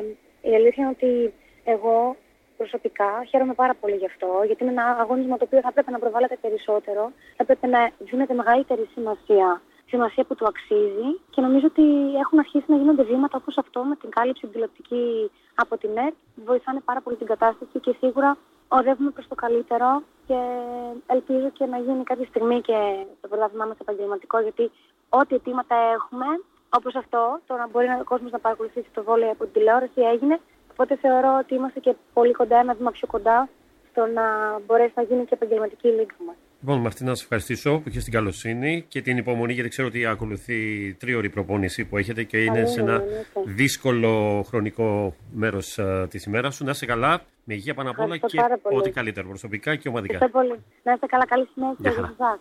η αλήθεια είναι ότι εγώ προσωπικά χαίρομαι πάρα πολύ γι' αυτό, γιατί είναι ένα αγώνισμα το οποίο θα πρέπει να προβάλλεται περισσότερο, θα πρέπει να δίνεται μεγαλύτερη σημασία, σημασία που του αξίζει και νομίζω ότι έχουν αρχίσει να γίνονται βήματα όπως αυτό με την κάλυψη την τηλεοπτική από την ΕΡΤ, βοηθάνε πάρα πολύ την κατάσταση και σίγουρα οδεύουμε προς το καλύτερο και ελπίζω και να γίνει κάποια στιγμή και το πρωτάθλημά μας επαγγελματικό, γιατί ό,τι αιτήματα έχουμε, όπως αυτό, το να μπορεί ο κόσμος να παρακολουθήσει το βόλεϊ από την τηλεόραση έγινε. Οπότε θεωρώ ότι είμαστε και πολύ κοντά, ένα βήμα πιο κοντά, στο να μπορέσει να γίνει και επαγγελματική η λίγα μας. Λοιπόν, Μαρτίνα, σε ευχαριστήσω που έχεις την καλοσύνη και την υπομονή, γιατί ξέρω ότι ακολουθεί τρίωρη προπόνηση που έχετε και είναι σε ένα δύσκολο χρονικό μέρος uh, της ημέρας σου. Να είσαι καλά, με υγεία πάνω απ' όλα και ό,τι καλύτερο προσωπικά και ομαδικά. Ευχαριστώ πολύ. Να είστε καλά, καλή συνέχεια για εσάς.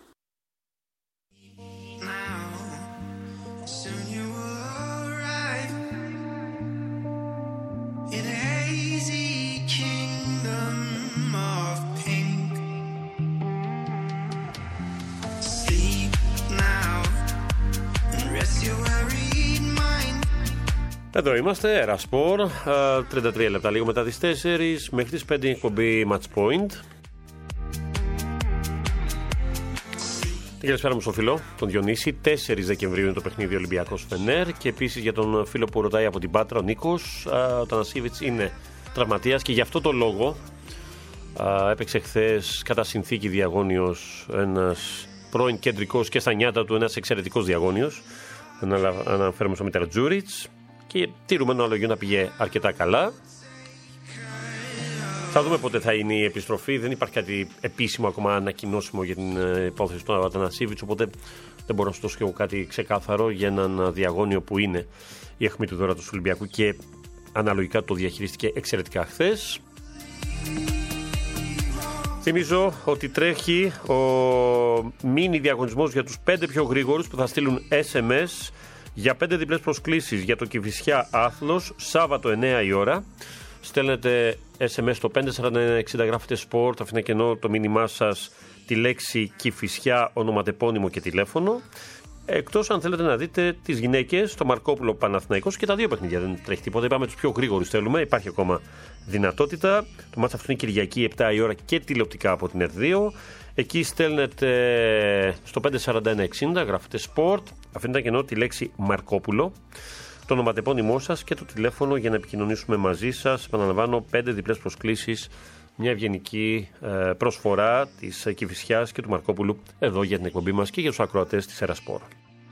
Εδώ είμαστε, Ερασπορ, τριάντα τρία λεπτά λίγο μετά τις τέσσερις, μέχρι τις πέντε εκπομπή Match Point. Την καλησπέρα μου στον φίλο, τον Διονύση. τέσσερις Δεκεμβρίου είναι το παιχνίδι Ολυμπιακός Φενέρ και επίσης για τον φίλο που ρωτάει από την Πάτρα, ο Νίκος, ο Τανασίβιτς είναι τραυματίας και γι' αυτό το λόγο έπαιξε χθες κατά συνθήκη διαγώνιος ένας πρώην κεντρικός και στα νιάτα του ένας εξαιρετικός διαγώνιος. Αναφέρομαι στο Μιτέρ Τζούριτς. Και τηρούμε ένα αλογιό να πήγε αρκετά καλά. Θα δούμε πότε θα είναι η επιστροφή. Δεν υπάρχει κάτι επίσημο ακόμα ανακοινώσιμο για την υπόθεση του Αθανασίβιτς, οπότε δεν μπορώ να σου δώσω και εγώ κάτι ξεκάθαρο για έναν διαγώνιο που είναι η αιχμή του δώρα του Ολυμπιακού και αναλογικά το διαχειριστήκε εξαιρετικά χθες. Θυμίζω ότι τρέχει ο μίνι διαγωνισμός για τους πέντε πιο γρήγορους που θα στείλουν ες εμ ες για πέντε διπλές προσκλήσεις για το Κηφισιά Άθλος, Σάββατο εννιά η ώρα. Στέλνετε ες εμ ες στο πέντε τέσσερα ένα εξήντα, γράφετε sport, αφήνετε κενό το μήνυμά σας, τη λέξη Κηφισιά, ονοματεπώνυμο και τηλέφωνο. Εκτός αν θέλετε να δείτε τις γυναίκες, το Μαρκόπουλο Παναθηναϊκός και τα δύο παιχνίδια. Δεν τρέχει τίποτα. Είπαμε τους πιο γρήγορους θέλουμε. Υπάρχει ακόμα δυνατότητα. Το μάτς αυτό είναι Κυριακή επτά η ώρα και τηλεοπτικά από την ΕΡΤ δύο. Εκεί στέλνετε στο πέντε σαράντα ένα εξήντα, γράφετε Sport. Αφήνετε κενό τη λέξη Μαρκόπουλο, το ονοματεπώνυμό σας και το τηλέφωνο για να επικοινωνήσουμε μαζί σας. Επαναλαμβάνω, πέντε διπλές προσκλήσεις. Μια ευγενική ε, προσφορά της Κηφισιάς και του Μαρκόπουλου εδώ για την εκπομπή μας και για τους ακροατές της Ερασπορ.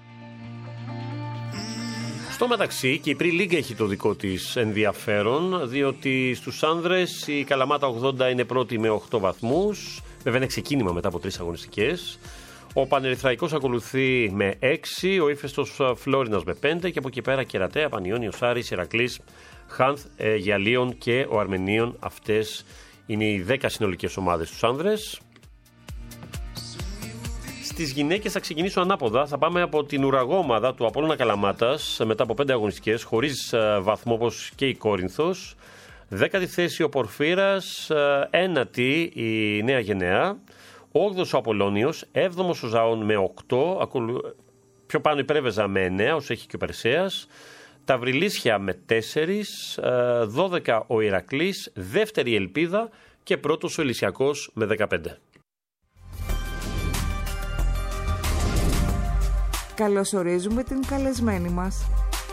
Στο μεταξύ και η Pre-League έχει το δικό της ενδιαφέρον, διότι στους άνδρες η Καλαμάτα ογδόντα είναι πρώτη με οκτώ βαθμούς. Βέβαια είναι ξεκίνημα μετά από τρεις αγωνιστικές. Ο Πανερυθραϊκός ακολουθεί με έξι, ο Ύφεστος Φλόρινας με πέντε και από εκεί πέρα Κερατέα, Πανιώνιος, Άρης, Ηρακλής, Χάνθ, ε, Γιαλίων και ο Αρμενίων. Αυτές είναι οι δέκα συνολικές ομάδες στους άνδρες. Στις γυναίκες θα ξεκινήσω ανάποδα. Θα πάμε από την ουραγόμαδα του Απόλλωνα Καλαμάτας μετά από πέντε αγωνιστικές, χωρίς βαθμό όπως και η Κόρινθος. Δέκατη θέση ο Πορφύρας, ένατη η Νέα Γενναία, όγδοος ο Απολλώνιος, έβδομος ο Ζαών με οκτώ, πιο πάνω η Πρέβεζα με εννέα, όσο έχει και ο Περσέας. Τα Βρυλίσια με τέσσερις, δώδεκα ο Ηρακλής, δεύτερη η Ελπίδα και πρώτος ο Ηλυσιακός με δεκαπέντε. Καλωσορίζουμε την καλεσμένη μας.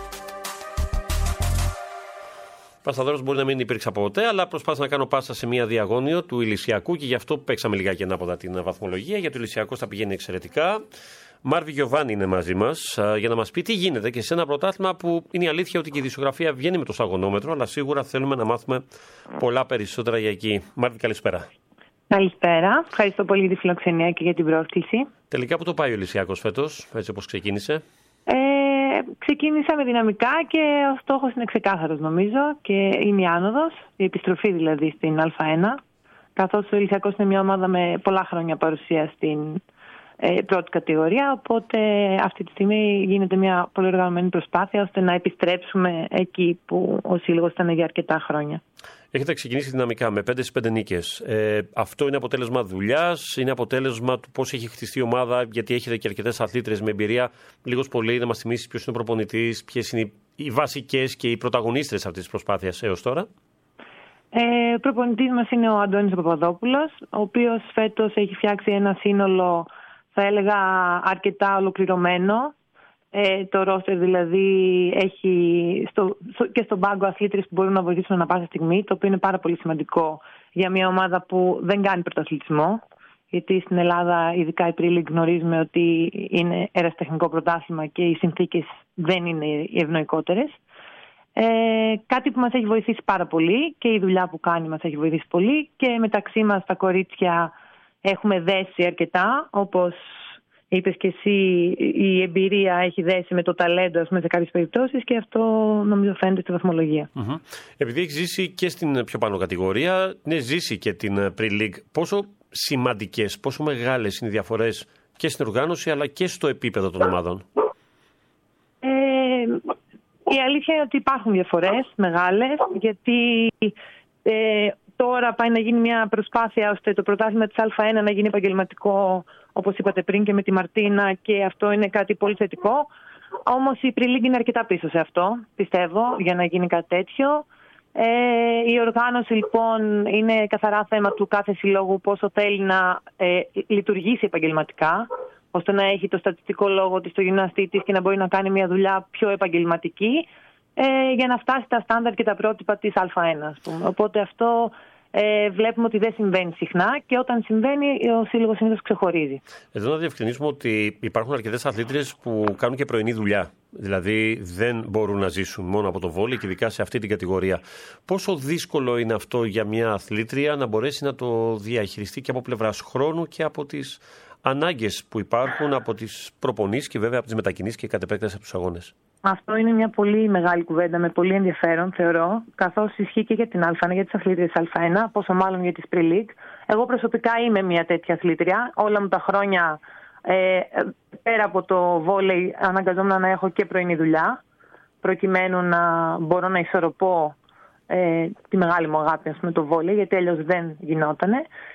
Πασταδόρος μπορεί να μην υπήρξε από ποτέ, αλλά προσπάθησα να κάνω πάσα σε μια διαγώνιο του Ηλυσιακού και γι' αυτό παίξαμε λιγάκι ανάποδα την βαθμολογία. Γιατί ο Ηλυσιακός θα πηγαίνει εξαιρετικά. Μάρβι Γιωβάνι είναι μαζί μας για να μας πει τι γίνεται και σε ένα πρωτάθλημα που είναι η αλήθεια ότι και η ειδησιογραφία βγαίνει με το σαγωνόμετρο, αλλά σίγουρα θέλουμε να μάθουμε πολλά περισσότερα για εκεί. Μάρβι, καλησπέρα. Καλησπέρα. Ευχαριστώ πολύ για τη φιλοξενία και για την πρόσκληση. Τελικά που το πάει ο Ηλυσιακός φέτος, έτσι όπως ξεκίνησε? Ε, ξεκίνησα με δυναμικά και ο στόχος είναι ξεκάθαρος νομίζω και είναι η άνοδος, η επιστροφή δηλαδή στην Α1, καθώς ο Ηλυσιακός είναι μια ομάδα με πολλά χρόνια παρουσία στην ε, πρώτη κατηγορία, οπότε αυτή τη στιγμή γίνεται μια πολύ οργανωμένη προσπάθεια ώστε να επιστρέψουμε εκεί που ο σύλλογος ήταν για αρκετά χρόνια. Έχετε ξεκινήσει δυναμικά με πέντε στις πέντε νίκες. Ε, αυτό είναι αποτέλεσμα δουλειάς, είναι αποτέλεσμα του πώς έχει χτιστεί η ομάδα, γιατί έχετε και αρκετές αθλήτριες με εμπειρία. Λίγος πολύ να μας θυμίσεις ποιος είναι ο προπονητής, ποιες είναι οι βασικές και οι πρωταγωνίστρες αυτής της προσπάθειας έως τώρα. Ε, ο προπονητής μας είναι ο Αντώνης Παπαδόπουλος, ο οποίος φέτος έχει φτιάξει ένα σύνολο, θα έλεγα, αρκετά ολοκληρωμένο. Ε, το ρόστερ δηλαδή έχει στο, και στον πάγκο αθλήτριες που μπορούν να βοηθήσουν ανά πάσα στιγμή, το οποίο είναι πάρα πολύ σημαντικό για μια ομάδα που δεν κάνει πρωταθλητισμό, γιατί στην Ελλάδα, ειδικά η Pre-League, γνωρίζουμε ότι είναι ερασιτεχνικό πρωτάθλημα και οι συνθήκες δεν είναι οι ευνοϊκότερες. Ε, κάτι που μας έχει βοηθήσει πάρα πολύ και η δουλειά που κάνει μας έχει βοηθήσει πολύ και μεταξύ μας τα κορίτσια έχουμε δέσει αρκετά, όπως είπες και εσύ, η εμπειρία έχει δέσει με το ταλέντο, ας πούμε, σε κάποιες περιπτώσεις και αυτό νομίζω φαίνεται στη βαθμολογία. Mm-hmm. Επειδή έχει ζήσει και στην πιο πάνω κατηγορία, ναι, ζήσει και την Pre-League, πόσο σημαντικές, πόσο μεγάλες είναι οι διαφορές και στην οργάνωση αλλά και στο επίπεδο των ομάδων? Ε, η αλήθεια είναι ότι υπάρχουν διαφορές μεγάλες, γιατί ε, τώρα πάει να γίνει μια προσπάθεια ώστε το πρωτάθλημα της Α1 να γίνει επαγγελματικό, όπως είπατε πριν, και με τη Μαρτίνα, και αυτό είναι κάτι πολύ θετικό. Όμως η Pre-League είναι αρκετά πίσω σε αυτό, πιστεύω, για να γίνει κάτι τέτοιο. Ε, η οργάνωση λοιπόν είναι καθαρά θέμα του κάθε συλλόγου πόσο θέλει να ε, λειτουργήσει επαγγελματικά, ώστε να έχει το στατιστικό λόγο της, το γυμναστή της και να μπορεί να κάνει μια δουλειά πιο επαγγελματική ε, για να φτάσει στα στάνταρ και τα πρότυπα της Α1, ας πούμε. Οπότε αυτό ε, βλέπουμε ότι δεν συμβαίνει συχνά και όταν συμβαίνει ο σύλλογος συνήθως ξεχωρίζει. Εδώ να διευκρινίσουμε ότι υπάρχουν αρκετές αθλήτριες που κάνουν και πρωινή δουλειά. Δηλαδή δεν μπορούν να ζήσουν μόνο από το βόλεϊ και ειδικά σε αυτή την κατηγορία. Πόσο δύσκολο είναι αυτό για μια αθλήτρια να μπορέσει να το διαχειριστεί και από πλευράς χρόνου και από τις ανάγκες που υπάρχουν, από τις προπονήσεις και βέβαια από τις μετακινήσεις και κατ' επέκταση από τους αγώνες? Αυτό είναι μια πολύ μεγάλη κουβέντα με πολύ ενδιαφέρον, θεωρώ, καθώς ισχύει και για την Α1, για τις αθλήτριες Α1, πόσο μάλλον για τις Pre-League. Εγώ προσωπικά είμαι μια τέτοια αθλήτρια. Όλα μου τα χρόνια, ε, πέρα από το βόλεϊ, αναγκαζόμουν να έχω και πρωινή δουλειά, προκειμένου να μπορώ να ισορροπώ ε, τη μεγάλη μου αγάπη με το βόλεϊ, γιατί αλλιώς δεν γινότανε.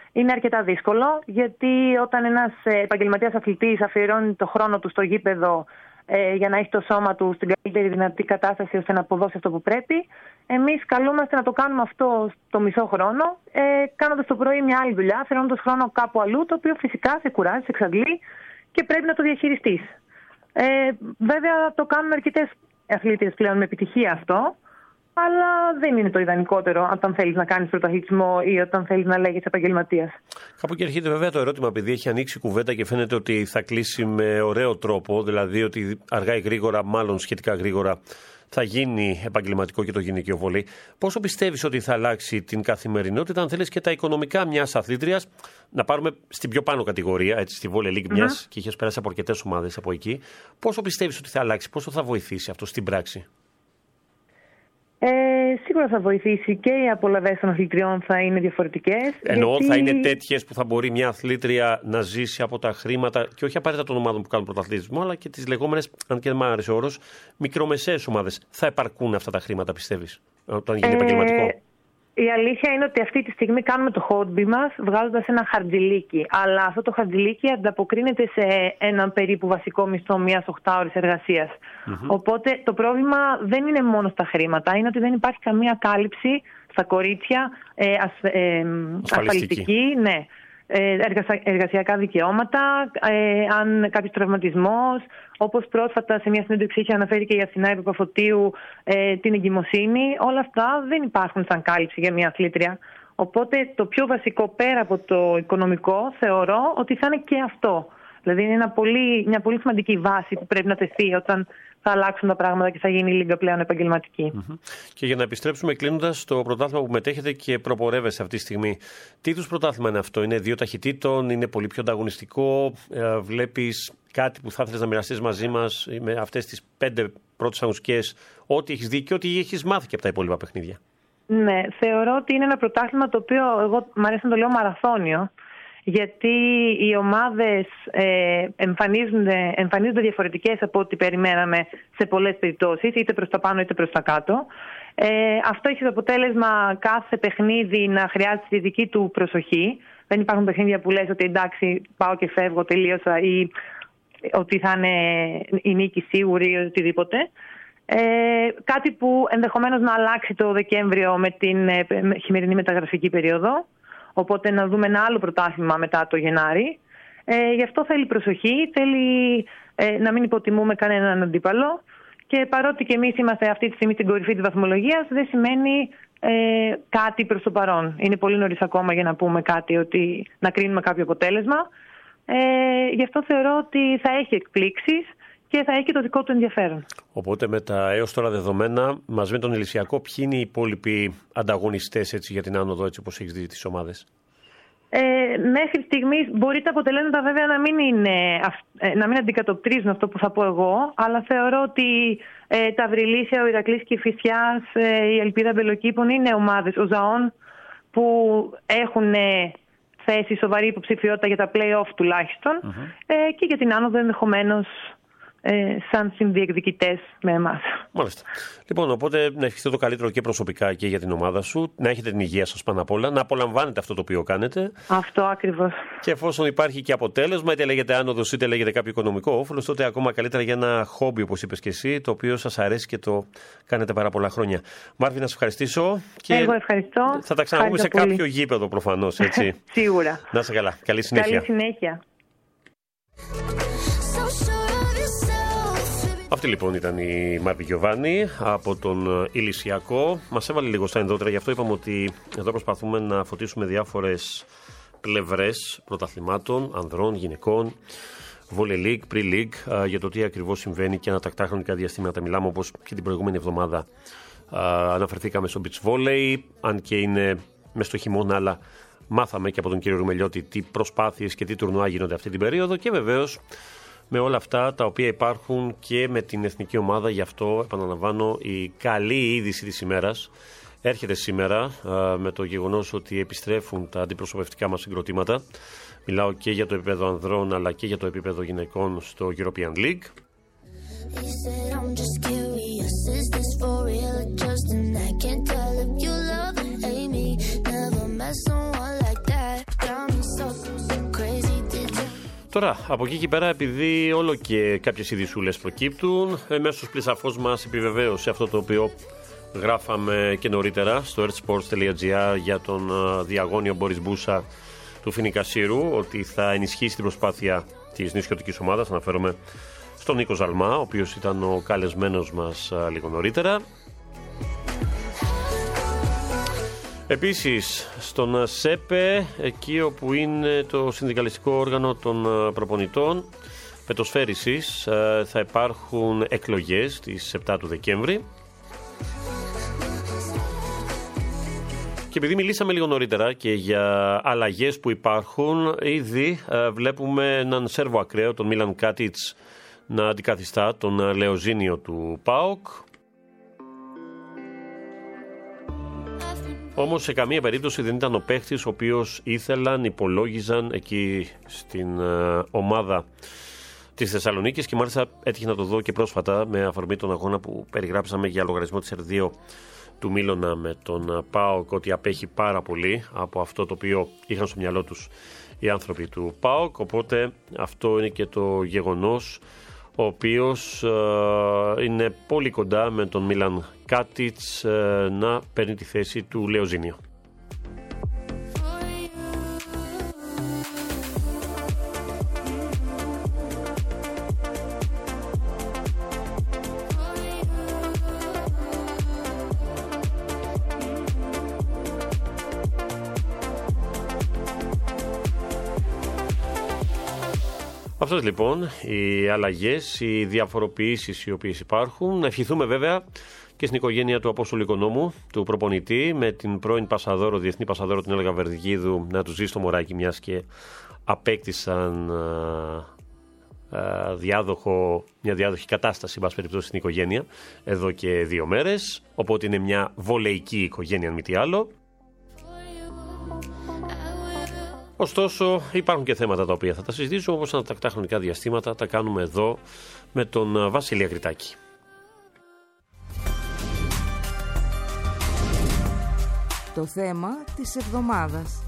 είναι αρκετά δύσκολο, γιατί όταν ένας επαγγελματίας αθλητής αφιερώνει το χρόνο του στο γήπεδο ε, για να έχει το σώμα του στην καλύτερη δυνατή κατάσταση ώστε να αποδώσει αυτό που πρέπει, εμείς καλούμαστε να το κάνουμε αυτό στο μισό χρόνο, ε, κάνοντας το πρωί μια άλλη δουλειά, αφιερώνοντας χρόνο κάπου αλλού, το οποίο φυσικά σε κουράζει, σε εξαντλεί και πρέπει να το διαχειριστείς. Ε, βέβαια το κάνουν αρκετές αθλήτες πλέον με επιτυχία αυτό, αλλά δεν είναι το ιδανικότερο όταν θέλεις να κάνεις πρωταθλητισμό ή όταν θέλεις να λέγεις επαγγελματίας. Κάπου και έρχεται βέβαια το ερώτημα, επειδή έχει ανοίξει η κουβέντα και φαίνεται ότι θα κλείσει με ωραίο τρόπο, δηλαδή ότι αργά ή γρήγορα, μάλλον σχετικά γρήγορα, θα γίνει επαγγελματικό και το γυναικείο βόλεϊ. Πόσο πιστεύεις ότι θα αλλάξει την καθημερινότητα, αν θέλεις, και τα οικονομικά μιας αθλήτριας, να πάρουμε στην πιο πάνω κατηγορία, έτσι, στη Volley League μιας, mm-hmm. και είχες περάσει από αρκετές ομάδες από εκεί. Πόσο πιστεύεις ότι θα αλλάξει, πόσο θα βοηθήσει αυτό στην πράξη? Ε, σίγουρα θα βοηθήσει και οι απολαβές των αθλητριών θα είναι διαφορετικές. Εννοώ γιατί... θα είναι τέτοιες που θα μπορεί μια αθλήτρια να ζήσει από τα χρήματα, και όχι απαραίτητα των ομάδων που κάνουν πρωταθλητισμό, αλλά και τις λεγόμενες, αν και δεν μ' άρεσε ο όρος, μικρομεσαίες ομάδες. Θα επαρκούν αυτά τα χρήματα, πιστεύεις, όταν γίνει ε... επαγγελματικό? Η αλήθεια είναι ότι αυτή τη στιγμή κάνουμε το χόμπι μας βγάζοντας ένα χαρτζηλίκι. Αλλά αυτό το χαρτζηλίκι ανταποκρίνεται σε έναν περίπου βασικό μισθό μιας οχτάωρης εργασίας. Mm-hmm. Οπότε το πρόβλημα δεν είναι μόνο στα χρήματα. Είναι ότι δεν υπάρχει καμία κάλυψη στα κορίτσια, ε, ασ, ε, ασφαλιστική, ναι, ε, εργασιακά δικαιώματα, ε, αν κάποιος τραυματισμός. Όπως πρόσφατα σε μια συνέντευξη είχε αναφέρει και η Αθηνά Παπαφωτίου, ε, την εγκυμοσύνη, όλα αυτά δεν υπάρχουν σαν κάλυψη για μια αθλήτρια. Οπότε το πιο βασικό πέρα από το οικονομικό θεωρώ ότι θα είναι και αυτό. Δηλαδή είναι ένα πολύ, μια πολύ σημαντική βάση που πρέπει να τεθεί όταν θα αλλάξουν τα πράγματα και θα γίνει η Λίγκα πλέον επαγγελματική. Mm-hmm. Και για να επιστρέψουμε κλείνοντας στο πρωτάθλημα που μετέχετε και προπορεύεσαι αυτή τη στιγμή, τι είδους πρωτάθλημα είναι αυτό? Είναι δύο ταχυτήτων, είναι πολύ πιο ανταγωνιστικό? Ε, βλέπεις κάτι που θα ήθελες να μοιραστείς μαζί μας με αυτές τις πέντε πρώτες αγωνιστικές, ό,τι έχεις δει και ό,τι έχεις μάθει και από τα υπόλοιπα παιχνίδια? Ναι, θεωρώ ότι είναι ένα πρωτάθλημα το οποίο εγώ μου αρέσει να το λέω μαραθώνιο. Γιατί οι ομάδες ε, εμφανίζονται, εμφανίζονται διαφορετικές από ό,τι περιμέναμε σε πολλές περιπτώσεις, είτε προς τα πάνω είτε προς τα κάτω. Ε, αυτό έχει το αποτέλεσμα κάθε παιχνίδι να χρειάζεται τη δική του προσοχή. Δεν υπάρχουν παιχνίδια που λες ότι εντάξει, πάω και φεύγω, τελείωσα, ή ότι θα είναι η νίκη σίγουρη ή οτιδήποτε. Ε, κάτι που ενδεχομένως να αλλάξει το Δεκέμβριο με την ε, χειμερινή μεταγραφική περίοδο. Οπότε να δούμε ένα άλλο πρωτάθλημα μετά το Γενάρη. Ε, γι' αυτό θέλει προσοχή, θέλει ε, να μην υποτιμούμε κανέναν αντίπαλο. Και παρότι και εμείς είμαστε αυτή τη στιγμή στην κορυφή της βαθμολογίας, δεν σημαίνει ε, κάτι προς το παρόν. Είναι πολύ νωρίς ακόμα για να πούμε κάτι, ότι να κρίνουμε κάποιο αποτέλεσμα. Ε, γι' αυτό θεωρώ ότι θα έχει εκπλήξεις και θα έχει και το δικό του ενδιαφέρον. Οπότε με τα έως τώρα δεδομένα, μαζί με τον Ηλυσιακό, ποιοι είναι οι υπόλοιποι ανταγωνιστές, έτσι, για την άνοδο, έτσι όπως έχεις δει τις ομάδες? Ε, μέχρι στιγμής μπορεί τα αποτελέσματα βέβαια να μην, είναι, να μην αντικατοπτρίζουν αυτό που θα πω εγώ, αλλά θεωρώ ότι ε, τα Βρυλίσια, ο Ηρακλής Κηφισιάς, ε, η Ελπίδα Μπελοκήπων είναι ομάδες, ο Ζαών, που έχουν ε, θέσει σοβαρή υποψηφιότητα για τα play-off τουλάχιστον, mm-hmm. ε, και για την άνοδο ενδεχομένως Ε, σαν συνδιεκδικητές με εμάς. Μάλιστα. Λοιπόν, οπότε να ευχηθώ το καλύτερο και προσωπικά και για την ομάδα σου, να έχετε την υγεία σας πάνω απ' όλα, να απολαμβάνετε αυτό το οποίο κάνετε. Αυτό ακριβώς. Και εφόσον υπάρχει και αποτέλεσμα, είτε λέγεται άνοδος είτε λέγεται κάποιο οικονομικό όφελος, τότε ακόμα καλύτερα για ένα χόμπι, όπως είπες και εσύ, το οποίο σας αρέσει και το κάνετε πάρα πολλά χρόνια. Μάρβη, να σε ευχαριστήσω. Και εγώ ευχαριστώ. Θα τα ξαναπούμε σε πολύ. Κάποιο γήπεδο προφανώς, έτσι. Σίγουρα. Να είσαι καλά. Καλή συνέχεια. Καλή συνέχεια. Αυτή λοιπόν ήταν η Μάρβη Γιοβάνη από τον Ηλυσιακό. Μας έβαλε λίγο στα ενδότερα, γι' αυτό είπαμε ότι εδώ προσπαθούμε να φωτίσουμε διάφορες πλευρές πρωταθλημάτων, ανδρών, γυναικών, Volley League, Pre-League, για το τι ακριβώς συμβαίνει και ανατακτά χρονικά διαστήματα. Μιλάμε, όπως και την προηγούμενη εβδομάδα αναφερθήκαμε στο beach volley, αν και είναι μες στο χειμώνα, αλλά μάθαμε και από τον κύριο Ρουμελιώτη τι προσπάθειες και τι τουρνουά γίνονται αυτή την περίοδο, και βεβαίως με όλα αυτά τα οποία υπάρχουν και με την εθνική ομάδα. Γι' αυτό επαναλαμβάνω, η καλή είδηση της ημέρας έρχεται σήμερα με το γεγονός ότι επιστρέφουν τα αντιπροσωπευτικά μας συγκροτήματα. Μιλάω και για το επίπεδο ανδρών αλλά και για το επίπεδο γυναικών στο European League. Τώρα, από εκεί και πέρα, επειδή όλο και κάποιες ειδησούλες προκύπτουν, εμέσως πλησαφώς μας επιβεβαίωσε αυτό το οποίο γράφαμε και νωρίτερα στο earthsports.gr για τον διαγώνιο Μπόρις Μπούσα του Φοίνικα Σύρου, ότι θα ενισχύσει την προσπάθεια της νησιωτικής ομάδας. Αναφέρομαι στον Νίκο Ζαλμά, ο οποίος ήταν ο καλεσμένος μας λίγο νωρίτερα. Επίσης, στον ΣΕΠΕ, εκεί όπου είναι το συνδικαλιστικό όργανο των προπονητών πετοσφαίρισης, θα υπάρχουν εκλογές στις επτά του Δεκέμβρη. Και επειδή μιλήσαμε λίγο νωρίτερα και για αλλαγές που υπάρχουν, ήδη βλέπουμε έναν Σέρβο ακραίο, τον Μίλαν Κάτιτς, να αντικαθιστά τον Λεοζίνιο του ΠΑΟΚ. Όμως σε καμία περίπτωση δεν ήταν ο παίχτης ο οποίος ήθελαν, υπολόγιζαν εκεί στην uh, ομάδα της Θεσσαλονίκης, και μάλιστα έτυχε να το δω και πρόσφατα με αφορμή τον αγώνα που περιγράψαμε για λογαριασμό της Ερδδύο του Μίλωνα με τον ΠΑΟΚ, ότι απέχει πάρα πολύ από αυτό το οποίο είχαν στο μυαλό τους οι άνθρωποι του ΠΑΟΚ. Οπότε αυτό είναι και το γεγονός, ο οποίος ε, είναι πολύ κοντά με τον Μίλαν Κάτιτς ε, να παίρνει τη θέση του Λεοζίνιο. Αυτές λοιπόν οι αλλαγές, οι διαφοροποιήσεις οι οποίες υπάρχουν. Να ευχηθούμε βέβαια και στην οικογένεια του Απόστολου Οικονόμου, του προπονητή, με την πρώην Πασαδόρο, διεθνή Πασαδόρο την Έλγα Βερδιγίδου, να του ζήσει το μωράκι, μιας και απέκτησαν α, α, διάδοχο, μια διάδοχη κατάσταση, εν πάση περιπτώσει, στην οικογένεια εδώ και δύο μέρες. Οπότε είναι μια βολεϊκή οικογένεια, αν μη τι άλλο. Ωστόσο, υπάρχουν και θέματα τα οποία θα τα συζητήσουμε, όπως τα τακτά χρονικά διαστήματα τα κάνουμε εδώ με τον Βασίλη Αγριτάκη. Το θέμα της εβδομάδας.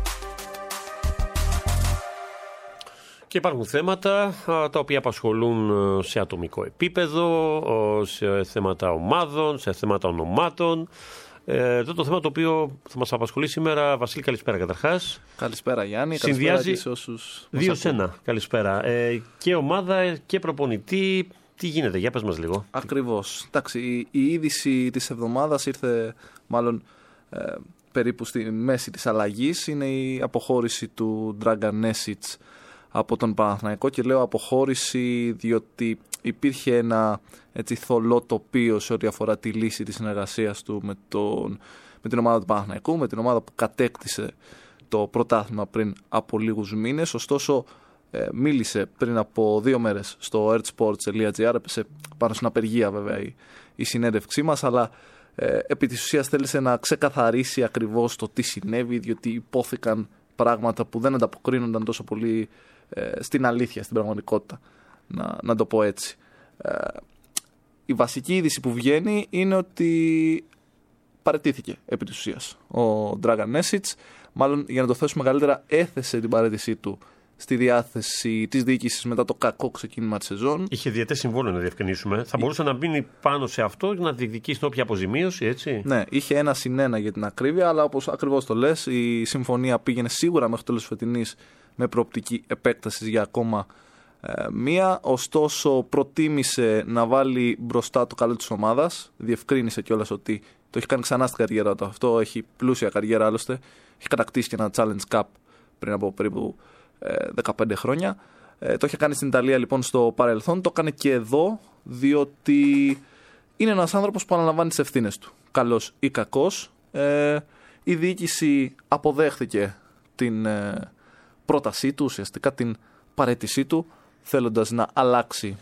Και υπάρχουν θέματα τα οποία απασχολούν σε ατομικό επίπεδο, σε θέματα ομάδων, σε θέματα ονομάτων. Ε, το, το θέμα το οποίο θα μας απασχολεί σήμερα. Βασίλη, καλησπέρα καταρχάς. Καλησπέρα Γιάννη, συνδυάζει καλησπέρα και σε όσους δύο σένα, καλησπέρα. Ε, και ομάδα και προπονητή, τι γίνεται, για πες μας λίγο. Ακριβώς, εντάξει, η, η είδηση της εβδομάδας ήρθε μάλλον ε, περίπου στη μέση της αλλαγής. Είναι η αποχώρηση του Dragan Nesic από τον Παναθηναϊκό, και λέω αποχώρηση διότι υπήρχε ένα έτσι θολό τοπίο σε ό,τι αφορά τη λύση της συνεργασίας του με, τον, με την ομάδα του Παναθηναϊκού, με την ομάδα που κατέκτησε το πρωτάθλημα πριν από λίγους μήνες. Ωστόσο ε, μίλησε πριν από δύο μέρες στο earthsports.gr, έπεσε πάνω στην απεργία βέβαια η, η συνέντευξή μας, αλλά ε, επί της ουσίας θέλησε να ξεκαθαρίσει ακριβώς το τι συνέβη, διότι υπόθηκαν πράγματα που δεν ανταποκρίνονταν τόσο πολύ ε, στην αλήθεια, στην πραγματικότητα, να, να το πω έτσι. Ε, η βασική είδηση που βγαίνει είναι ότι παραιτήθηκε επί της ουσίας ο Dragan Nesic. Μάλλον, για να το θέσουμε καλύτερα, έθεσε την παραίτησή του στη διάθεση της διοίκησης μετά το κακό ξεκίνημα της σεζόν. Είχε διαιτές συμβόλαιο, να διευκρινίσουμε. Θα μπορούσε να μπει πάνω σε αυτό και να διεκδικήσει την όποια αποζημίωση, έτσι. Ναι, είχε ένα συν ένα για την ακρίβεια, αλλά όπως ακριβώς το λες, η συμφωνία πήγαινε σίγουρα μέχρι τέλος φετινής με προοπτική επέκτασης για ακόμα ε, μία. Ωστόσο, προτίμησε να βάλει μπροστά το καλό της ομάδας. Διευκρίνησε κιόλας ότι το έχει κάνει ξανά στην καριέρα του. Αυτό έχει πλούσια καριέρα άλλωστε. Έχει κατακτήσει και ένα Challenge Cup πριν από περίπου δεκαπέντε χρόνια. Ε, το είχε κάνει στην Ιταλία λοιπόν στο παρελθόν, το έκανε και εδώ, διότι είναι ένας άνθρωπος που αναλαμβάνει τις ευθύνες του, καλός ή κακός. Ε, η διοίκηση αποδέχθηκε την ε, πρότασή του, ουσιαστικά την παραίτησή του, θέλοντας να αλλάξει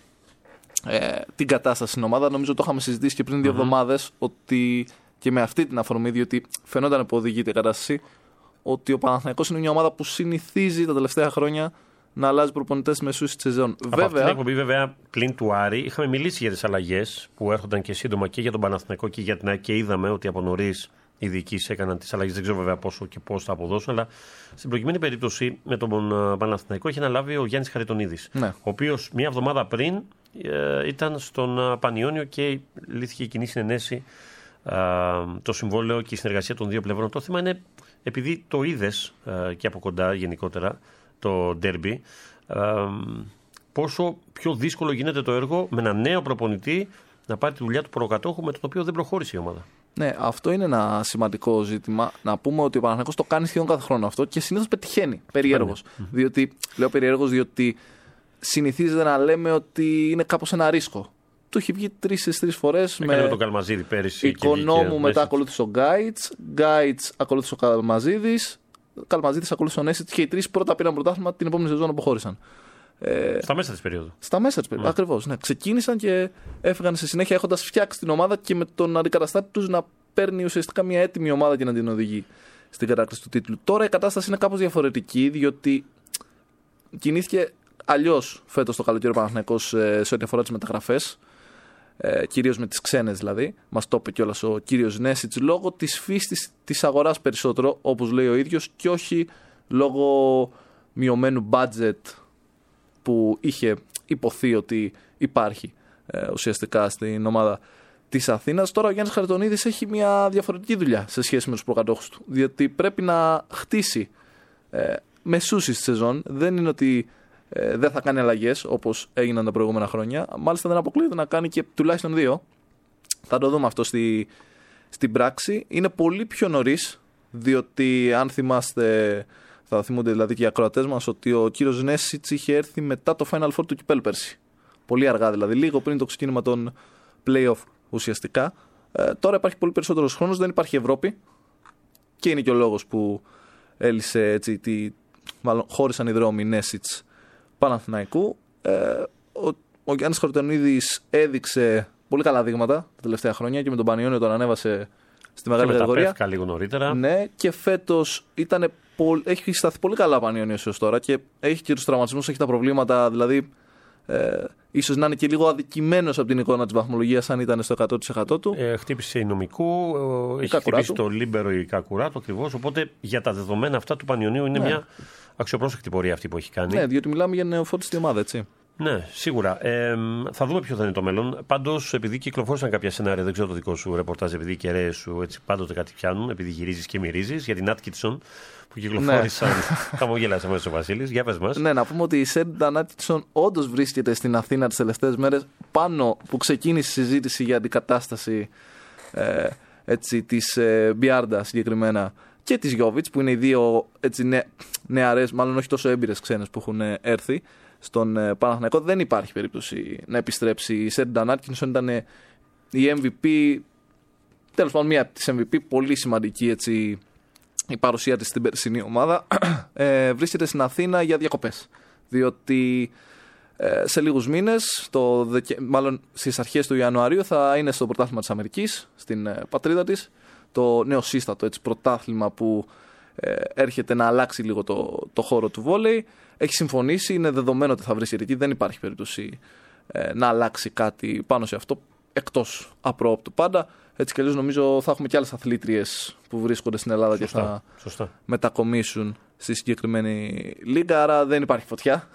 ε, την κατάσταση στην ομάδα. Νομίζω το είχαμε συζητήσει και πριν δύο mm-hmm. εβδομάδες, ότι και με αυτή την αφορμή, διότι φαινόταν που οδηγείται η κατάσταση, ότι ο Παναθηναϊκός είναι μια ομάδα που συνηθίζει τα τελευταία χρόνια να αλλάζει προπονητές μεσούς της σεζόν. Από βέβαια, αυτήν την εκπομπή, βέβαια, πλην του Άρη, είχαμε μιλήσει για τις αλλαγές που έρχονταν και σύντομα και για τον Παναθηναϊκό και για την ΑΕΚ, και είδαμε ότι από νωρίς οι διοικήσεις έκαναν τις αλλαγές. Δεν ξέρω βέβαια πόσο και πώς θα αποδώσουν, αλλά στην προκειμένη περίπτωση με τον Παναθηναϊκό έχει αναλάβει ο Γιάννης Χαριτονίδης. Ναι. Ο οποίος μια εβδομάδα πριν ε, ήταν στον Πανιόνιο και λύθηκε η κοινή συνενέση, ε, το συμβόλαιο και η συνεργασία των δύο πλευρών. Το θέμα είναι, επειδή το είδες ε, και από κοντά γενικότερα το ντέρμπι, ε, πόσο πιο δύσκολο γίνεται το έργο με ένα νέο προπονητή να πάρει τη δουλειά του προκατόχου με τον οποίο δεν προχώρησε η ομάδα. Ναι, αυτό είναι ένα σημαντικό ζήτημα. Να πούμε ότι ο Παναθηναϊκός το κάνει σχεδόν κάθε χρόνο αυτό και συνήθως πετυχαίνει. Περιέργως. Mm-hmm. Διότι, λέω περιέργως, διότι συνηθίζεται να λέμε ότι είναι κάπως ένα ρίσκο. Του έχει βγει τρεις-τέσσερις φορές. Έκανε με τον Καλμαζίδη πέρυσι. Οικονόμου μετά ακολούθησε ο Γκάιτς. Γκάιτς ακολούθησε ο Καλμαζίδης. Καλμαζίδης ακολούθησε ο Νέσιτς και οι τρεις πρώτα πήραν πρωτάθλημα, την επόμενη σεζόν αποχώρησαν. Ε, στα μέσα της περίοδου. Στα μέσα της περίοδου, ναι. Ακριβώς. Ναι. Ξεκίνησαν και έφυγαν στη συνέχεια έχοντας φτιάξει την ομάδα και με τον αντικαταστάτη τους να παίρνει ουσιαστικά μια έτοιμη ομάδα και να την οδηγεί στην κατάκτηση του τίτλου. Τώρα η κατάσταση είναι κάπως διαφορετική, διότι κινήθηκε αλλιώς φέτος το καλοκαίρι ο Παναθηναϊκός σε ό,τι αφορά τις μεταγραφές. Ε, κυρίως με τις ξένες δηλαδή. Μας το είπε κιόλας ο κύριος Νέσιτς, λόγω της φύσης της αγοράς περισσότερο, όπως λέει ο ίδιος, και όχι λόγω μειωμένου budget που είχε υποθεί ότι υπάρχει ε, ουσιαστικά στην ομάδα της Αθήνας. Τώρα ο Γιάννης Χαριτονίδης έχει μια διαφορετική δουλειά σε σχέση με τους προκατόχους του, διότι πρέπει να χτίσει ε, μεσούσεις τη σεζόν. Δεν είναι ότι ε, δεν θα κάνει αλλαγές όπως έγιναν τα προηγούμενα χρόνια. Μάλιστα δεν αποκλείεται να κάνει και τουλάχιστον δύο. Θα το δούμε αυτό στη, στην πράξη. Είναι πολύ πιο νωρίς, διότι αν θυμάστε, θα θυμούνται δηλαδή και οι ακροατές μας, ότι ο κύριος Νέσιτς είχε έρθει μετά το Final Four του κυπέλλου πέρσι. Πολύ αργά δηλαδή, λίγο πριν το ξεκίνημα των play-off ουσιαστικά. Ε, τώρα υπάρχει πολύ περισσότερος χρόνος, δεν υπάρχει Ευρώπη και είναι και ο λόγος που έλυσε έτσι, τη, μάλλον χώρισαν οι δρόμοι Νέσιτς Παναθηναϊκού. Ε, ο, ο Γιάννης Χαριτονίδης έδειξε πολύ καλά δείγματα τα τελευταία χρόνια και με τον Πανιόνιο τον ανέβασε στη μεγάλη κατηγορία. Λίγο νωρίτερα. Ναι, και φέτος ήταν, έχει σταθεί πολύ καλά ο Πανιόνιος έως τώρα και έχει και τους τραυματισμούς, έχει τα προβλήματα, δηλαδή ε, ίσως να είναι και λίγο αδικημένος από την εικόνα της βαθμολογίας αν ήταν στο εκατό τοις εκατό του. Ε, χτύπησε η νομικού, ε, έχει χτυπήσει το Λίμπερο η Κακουράτου ακριβώς, οπότε για τα δεδομένα αυτά του Πανιωνίου είναι ναι. μια αξιοπρόσεκτη πορεία αυτή που έχει κάνει. Ναι, διότι μιλάμε για νεοφώτιστη ομάδα, έτσι. Ναι, σίγουρα. Ε, θα δούμε ποιο θα είναι το μέλλον. Πάντως, επειδή κυκλοφόρησαν κάποια σενάρια, δεν ξέρω το δικό σου ρεπορτάζ, επειδή οι κεραίες σου έτσι πάντοτε κάτι πιάνουν, επειδή γυρίζεις και μυρίζεις, για την Άτκινσον που κυκλοφόρησαν. Χαμογέλασε αμέσως ο Βασίλης. Για πες μας. Ναι, να πούμε ότι η Σέρνταν Άτκινσον όντως βρίσκεται στην Αθήνα τις τελευταίες μέρες, πάνω που ξεκίνησε η συζήτηση για αντικατάσταση ε, έτσι, της ε, Μπιάρντα συγκεκριμένα και της Γιόβιτς, που είναι οι δύο έτσι, νε, νεαρές, μάλλον όχι τόσο έμπειρες ξένες που έχουν ε, έρθει στον ε, Παναθηναϊκό. Δεν υπάρχει περίπτωση να επιστρέψει. Η Σέρνταν Άτκινσον ήταν ε, η εμ βι πι, τέλος πάντων μία από τις εμ βι πι, πολύ σημαντική έτσι, η παρουσία της στην περσινή ομάδα. ε, βρίσκεται στην Αθήνα για διακοπές, διότι ε, σε λίγους μήνες, το Δεκα... μάλλον στις αρχές του Ιανουαρίου, θα είναι στο πρωτάθλημα της Αμερικής, στην ε, πατρίδα της, το νέο σύστατο έτσι, πρωτάθλημα που ε, έρχεται να αλλάξει λίγο το, το χώρο του βόλεϊ. Έχει συμφωνήσει, είναι δεδομένο ότι θα βρίσκεται εκεί, δεν υπάρχει περίπτωση ε, να αλλάξει κάτι πάνω σε αυτό, εκτός απρόοπτου πάντα. Έτσι κι αλλιώς νομίζω θα έχουμε και άλλες αθλήτριες που βρίσκονται στην Ελλάδα σωστά, και θα σωστά. μετακομίσουν στη συγκεκριμένη λίγα, άρα δεν υπάρχει φωτιά.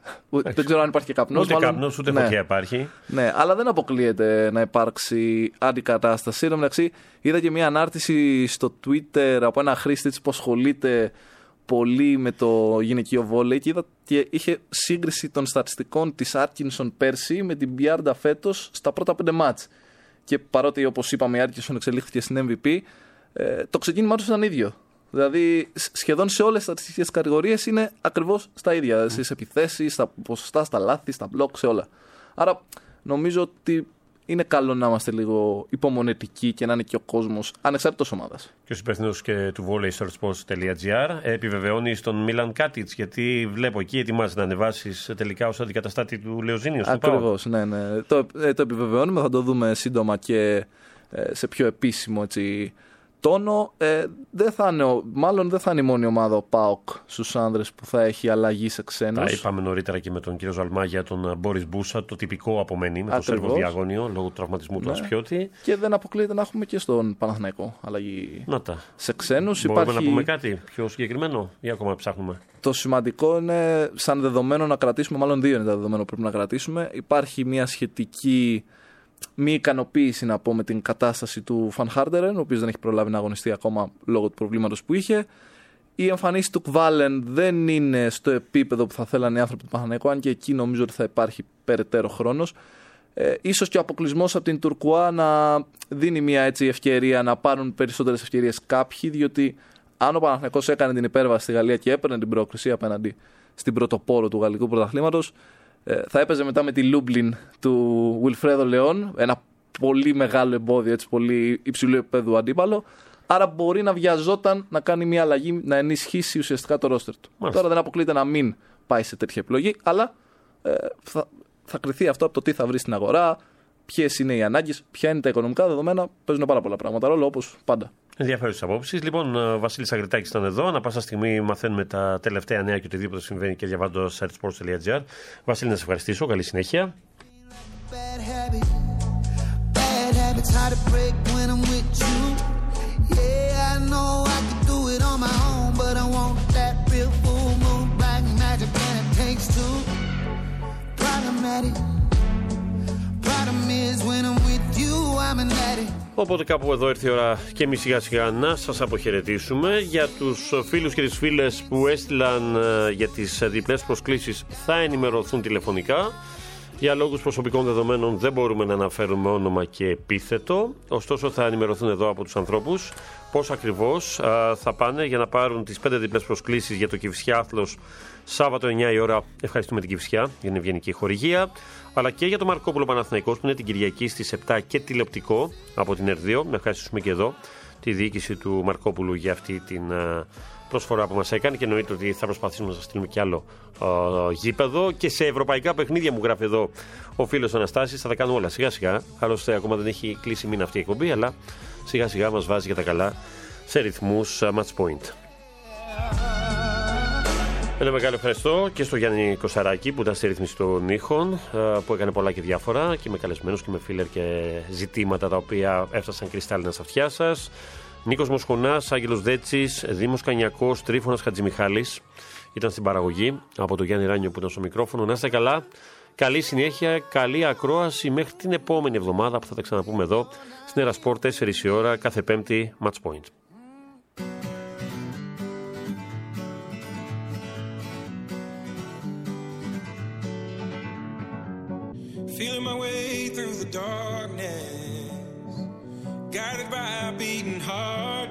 Δεν ξέρω αν υπάρχει και καπνός. Ούτε μάλλον... καπνός, ούτε ναι. φωτιά υπάρχει. Ναι, αλλά δεν αποκλείεται να υπάρξει αντικατάσταση. Εν τω μεταξύ, είδα και μια ανάρτηση στο Twitter από ένα χρήστη που ασχολείται πολύ με το γυναικείο βόλεϊ και είδα και είχε σύγκριση των στατιστικών της Άτκινσον πέρσι με την Μπιάρντα φέτος στα πρώτα πέντε μάτς. Και παρότι, όπως είπαμε, η Άτκινσον εξελίχθηκε στην εμ βι πι, ε, το ξεκίνημά του ήταν ίδιο. Δηλαδή, σχεδόν σε όλες τις στατιστικές κατηγορίες είναι ακριβώς στα ίδια. Mm. Στις επιθέσεις, στα ποσοστά, στα λάθη, στα μπλοκ, σε όλα. Άρα, νομίζω ότι είναι καλό να είμαστε λίγο υπομονετικοί και να είναι και ο κόσμος ανεξάρτητος ομάδας. Και ο υπεύθυνος και του volleysports.gr επιβεβαιώνει στον Μίλαν Κάτιτς, γιατί βλέπω εκεί ετοιμάζει να ανεβάσεις τελικά ως αντικαταστάτη του Λεοζίνιο. Ακριβώς, ναι, ναι. Το, ε, το επιβεβαιώνουμε, θα το δούμε σύντομα και ε, σε πιο επίσημο έτσι, τόνο. Ε, δεν θα είναι, μάλλον δεν θα είναι η μόνη ομάδα ο ΠΑΟΚ στους άνδρες που θα έχει αλλαγή σε ξένους. Τα είπαμε νωρίτερα και με τον κύριο Ζαλμά για τον Μπόρις Μπούσα. Το τυπικό απομένει με το Σέρβο διαγώνιο λόγω του τραυματισμού του Ασπιώτη. Και δεν αποκλείεται να έχουμε και στον Παναθηναϊκό αλλαγή σε ξένους. Μπορούμε Υπάρχει... να πούμε κάτι πιο συγκεκριμένο ή ακόμα ψάχνουμε? Το σημαντικό είναι σαν δεδομένο να κρατήσουμε, μάλλον δύο είναι τα δεδομένα που πρέπει να κρατήσουμε. Υπάρχει μια σχετική μη ικανοποίηση, να πω, με την κατάσταση του Φαν Χάρντερεν, ο οποίος δεν έχει προλάβει να αγωνιστεί ακόμα λόγω του προβλήματος που είχε. Η εμφανίση του Κβάλεν δεν είναι στο επίπεδο που θα θέλανε οι άνθρωποι του Παναθηναϊκού, αν και εκεί νομίζω ότι θα υπάρχει περαιτέρω χρόνος. Ε, ίσως και ο αποκλεισμός από την Τουρκουά να δίνει μια έτσι ευκαιρία να πάρουν περισσότερες ευκαιρίες κάποιοι, διότι αν ο Παναθηναϊκός έκανε την υπέρβαση στη Γαλλία και έπαιρνε την πρόκριση απέναντι στην πρωτοπόρο του γαλλικού πρωταθλήματος, ε, θα έπαιζε μετά με τη Λούμπλιν του Wilfredo León, ένα πολύ μεγάλο εμπόδιο, έτσι, πολύ υψηλού επίπεδου αντίπαλο. Άρα μπορεί να βιαζόταν να κάνει μια αλλαγή, να ενισχύσει ουσιαστικά το ρόστερ του. Μάλιστα. Τώρα δεν αποκλείται να μην πάει σε τέτοια επιλογή, αλλά ε, θα, θα κριθεί αυτό από το τι θα βρει στην αγορά, ποιες είναι οι ανάγκες, ποια είναι τα οικονομικά δεδομένα. Παίζουν πάρα πολλά πράγματα ρόλο, όπως πάντα. Ενδιαφέρουσες απόψεις. Λοιπόν, ο Βασίλης Αγριτάκης ήταν εδώ. Ανά πάσα στιγμή μαθαίνουμε τα τελευταία νέα και οτιδήποτε συμβαίνει και διαβάζοντας site sports τελεία gr. Βασίλη, να σε ευχαριστήσω. Καλή συνέχεια. Οπότε κάπου εδώ ήρθε η ώρα και εμείς σιγά σιγά να σας αποχαιρετήσουμε. Για τους φίλους και τις φίλες που έστειλαν για τις διπλές προσκλήσεις θα ενημερωθούν τηλεφωνικά. Για λόγους προσωπικών δεδομένων δεν μπορούμε να αναφέρουμε όνομα και επίθετο. Ωστόσο θα ενημερωθούν εδώ από τους ανθρώπους πώς ακριβώς α, θα πάνε για να πάρουν τις πέντε διπλές προσκλήσεις για το Κηφισιά Άθλος Σάββατο εννιά η ώρα. Ευχαριστούμε την Κηφισιά για την ευγενική χορηγία. Αλλά και για το Μαρκόπουλο Παναθηναϊκός που είναι την Κυριακή στις επτά και τηλεοπτικό από την Ερδίο. Να ευχαριστήσουμε και εδώ τη διοίκηση του Μαρκόπουλου για αυτή την α, προσφορά που μας έκανε και εννοείται ότι θα προσπαθήσουμε να σας στείλουμε κι άλλο α, γήπεδο. Και σε ευρωπαϊκά παιχνίδια, μου γράφει εδώ ο φίλος Αναστάσης, θα τα κάνουμε όλα σιγά σιγά. Άλλωστε ακόμα δεν έχει κλείσει μήνα αυτή η εκπομπή, αλλά σιγά σιγά μας βάζει για τα καλά σε ρυθμούς match point. Ένα μεγάλο ευχαριστώ και στο Γιάννη Κοσαράκη που ήταν στη ρύθμιση των ήχων, που έκανε πολλά και διάφορα και με καλεσμένους και με φίλερ και ζητήματα τα οποία έφτασαν κρυστάλλινα στα αυτιά σας. Νίκος Μοσχονάς, Άγγελος Δέτσης, Δήμος Κανιακός, Τρίφωνας Χατζημιχάλης ήταν στην παραγωγή, από το Γιάννη Ράνιο που ήταν στο μικρόφωνο. Να είστε καλά, καλή συνέχεια, καλή ακρόαση μέχρι την επόμενη εβδομάδα που θα τα ξαναπούμε εδώ στην Έρα Σπορτ τέσσερις η ώρα κάθε Πέμπτη Match Point. Feeling my way through the darkness, guided by a beating heart.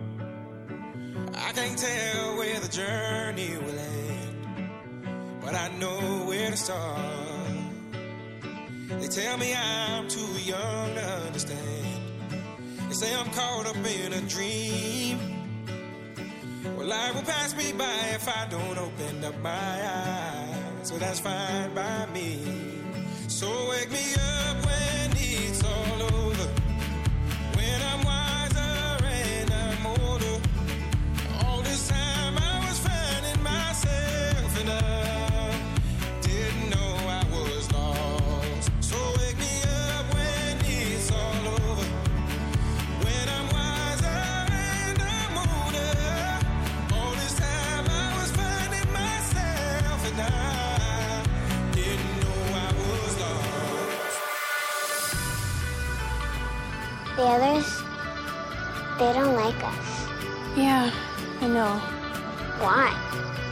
I can't tell where the journey will end, but I know where to start. They tell me I'm too young to understand. They say I'm caught up in a dream. Well, life will pass me by if I don't open up my eyes, so that's fine by me. So wake me up when it's all over, when I'm wiser and I'm older. All this time I was finding myself and I didn't know I was lost. So wake me up when it's all over, when I'm wiser and I'm older. All this time I was finding myself and I The others, they don't like us. Yeah, I know. Why?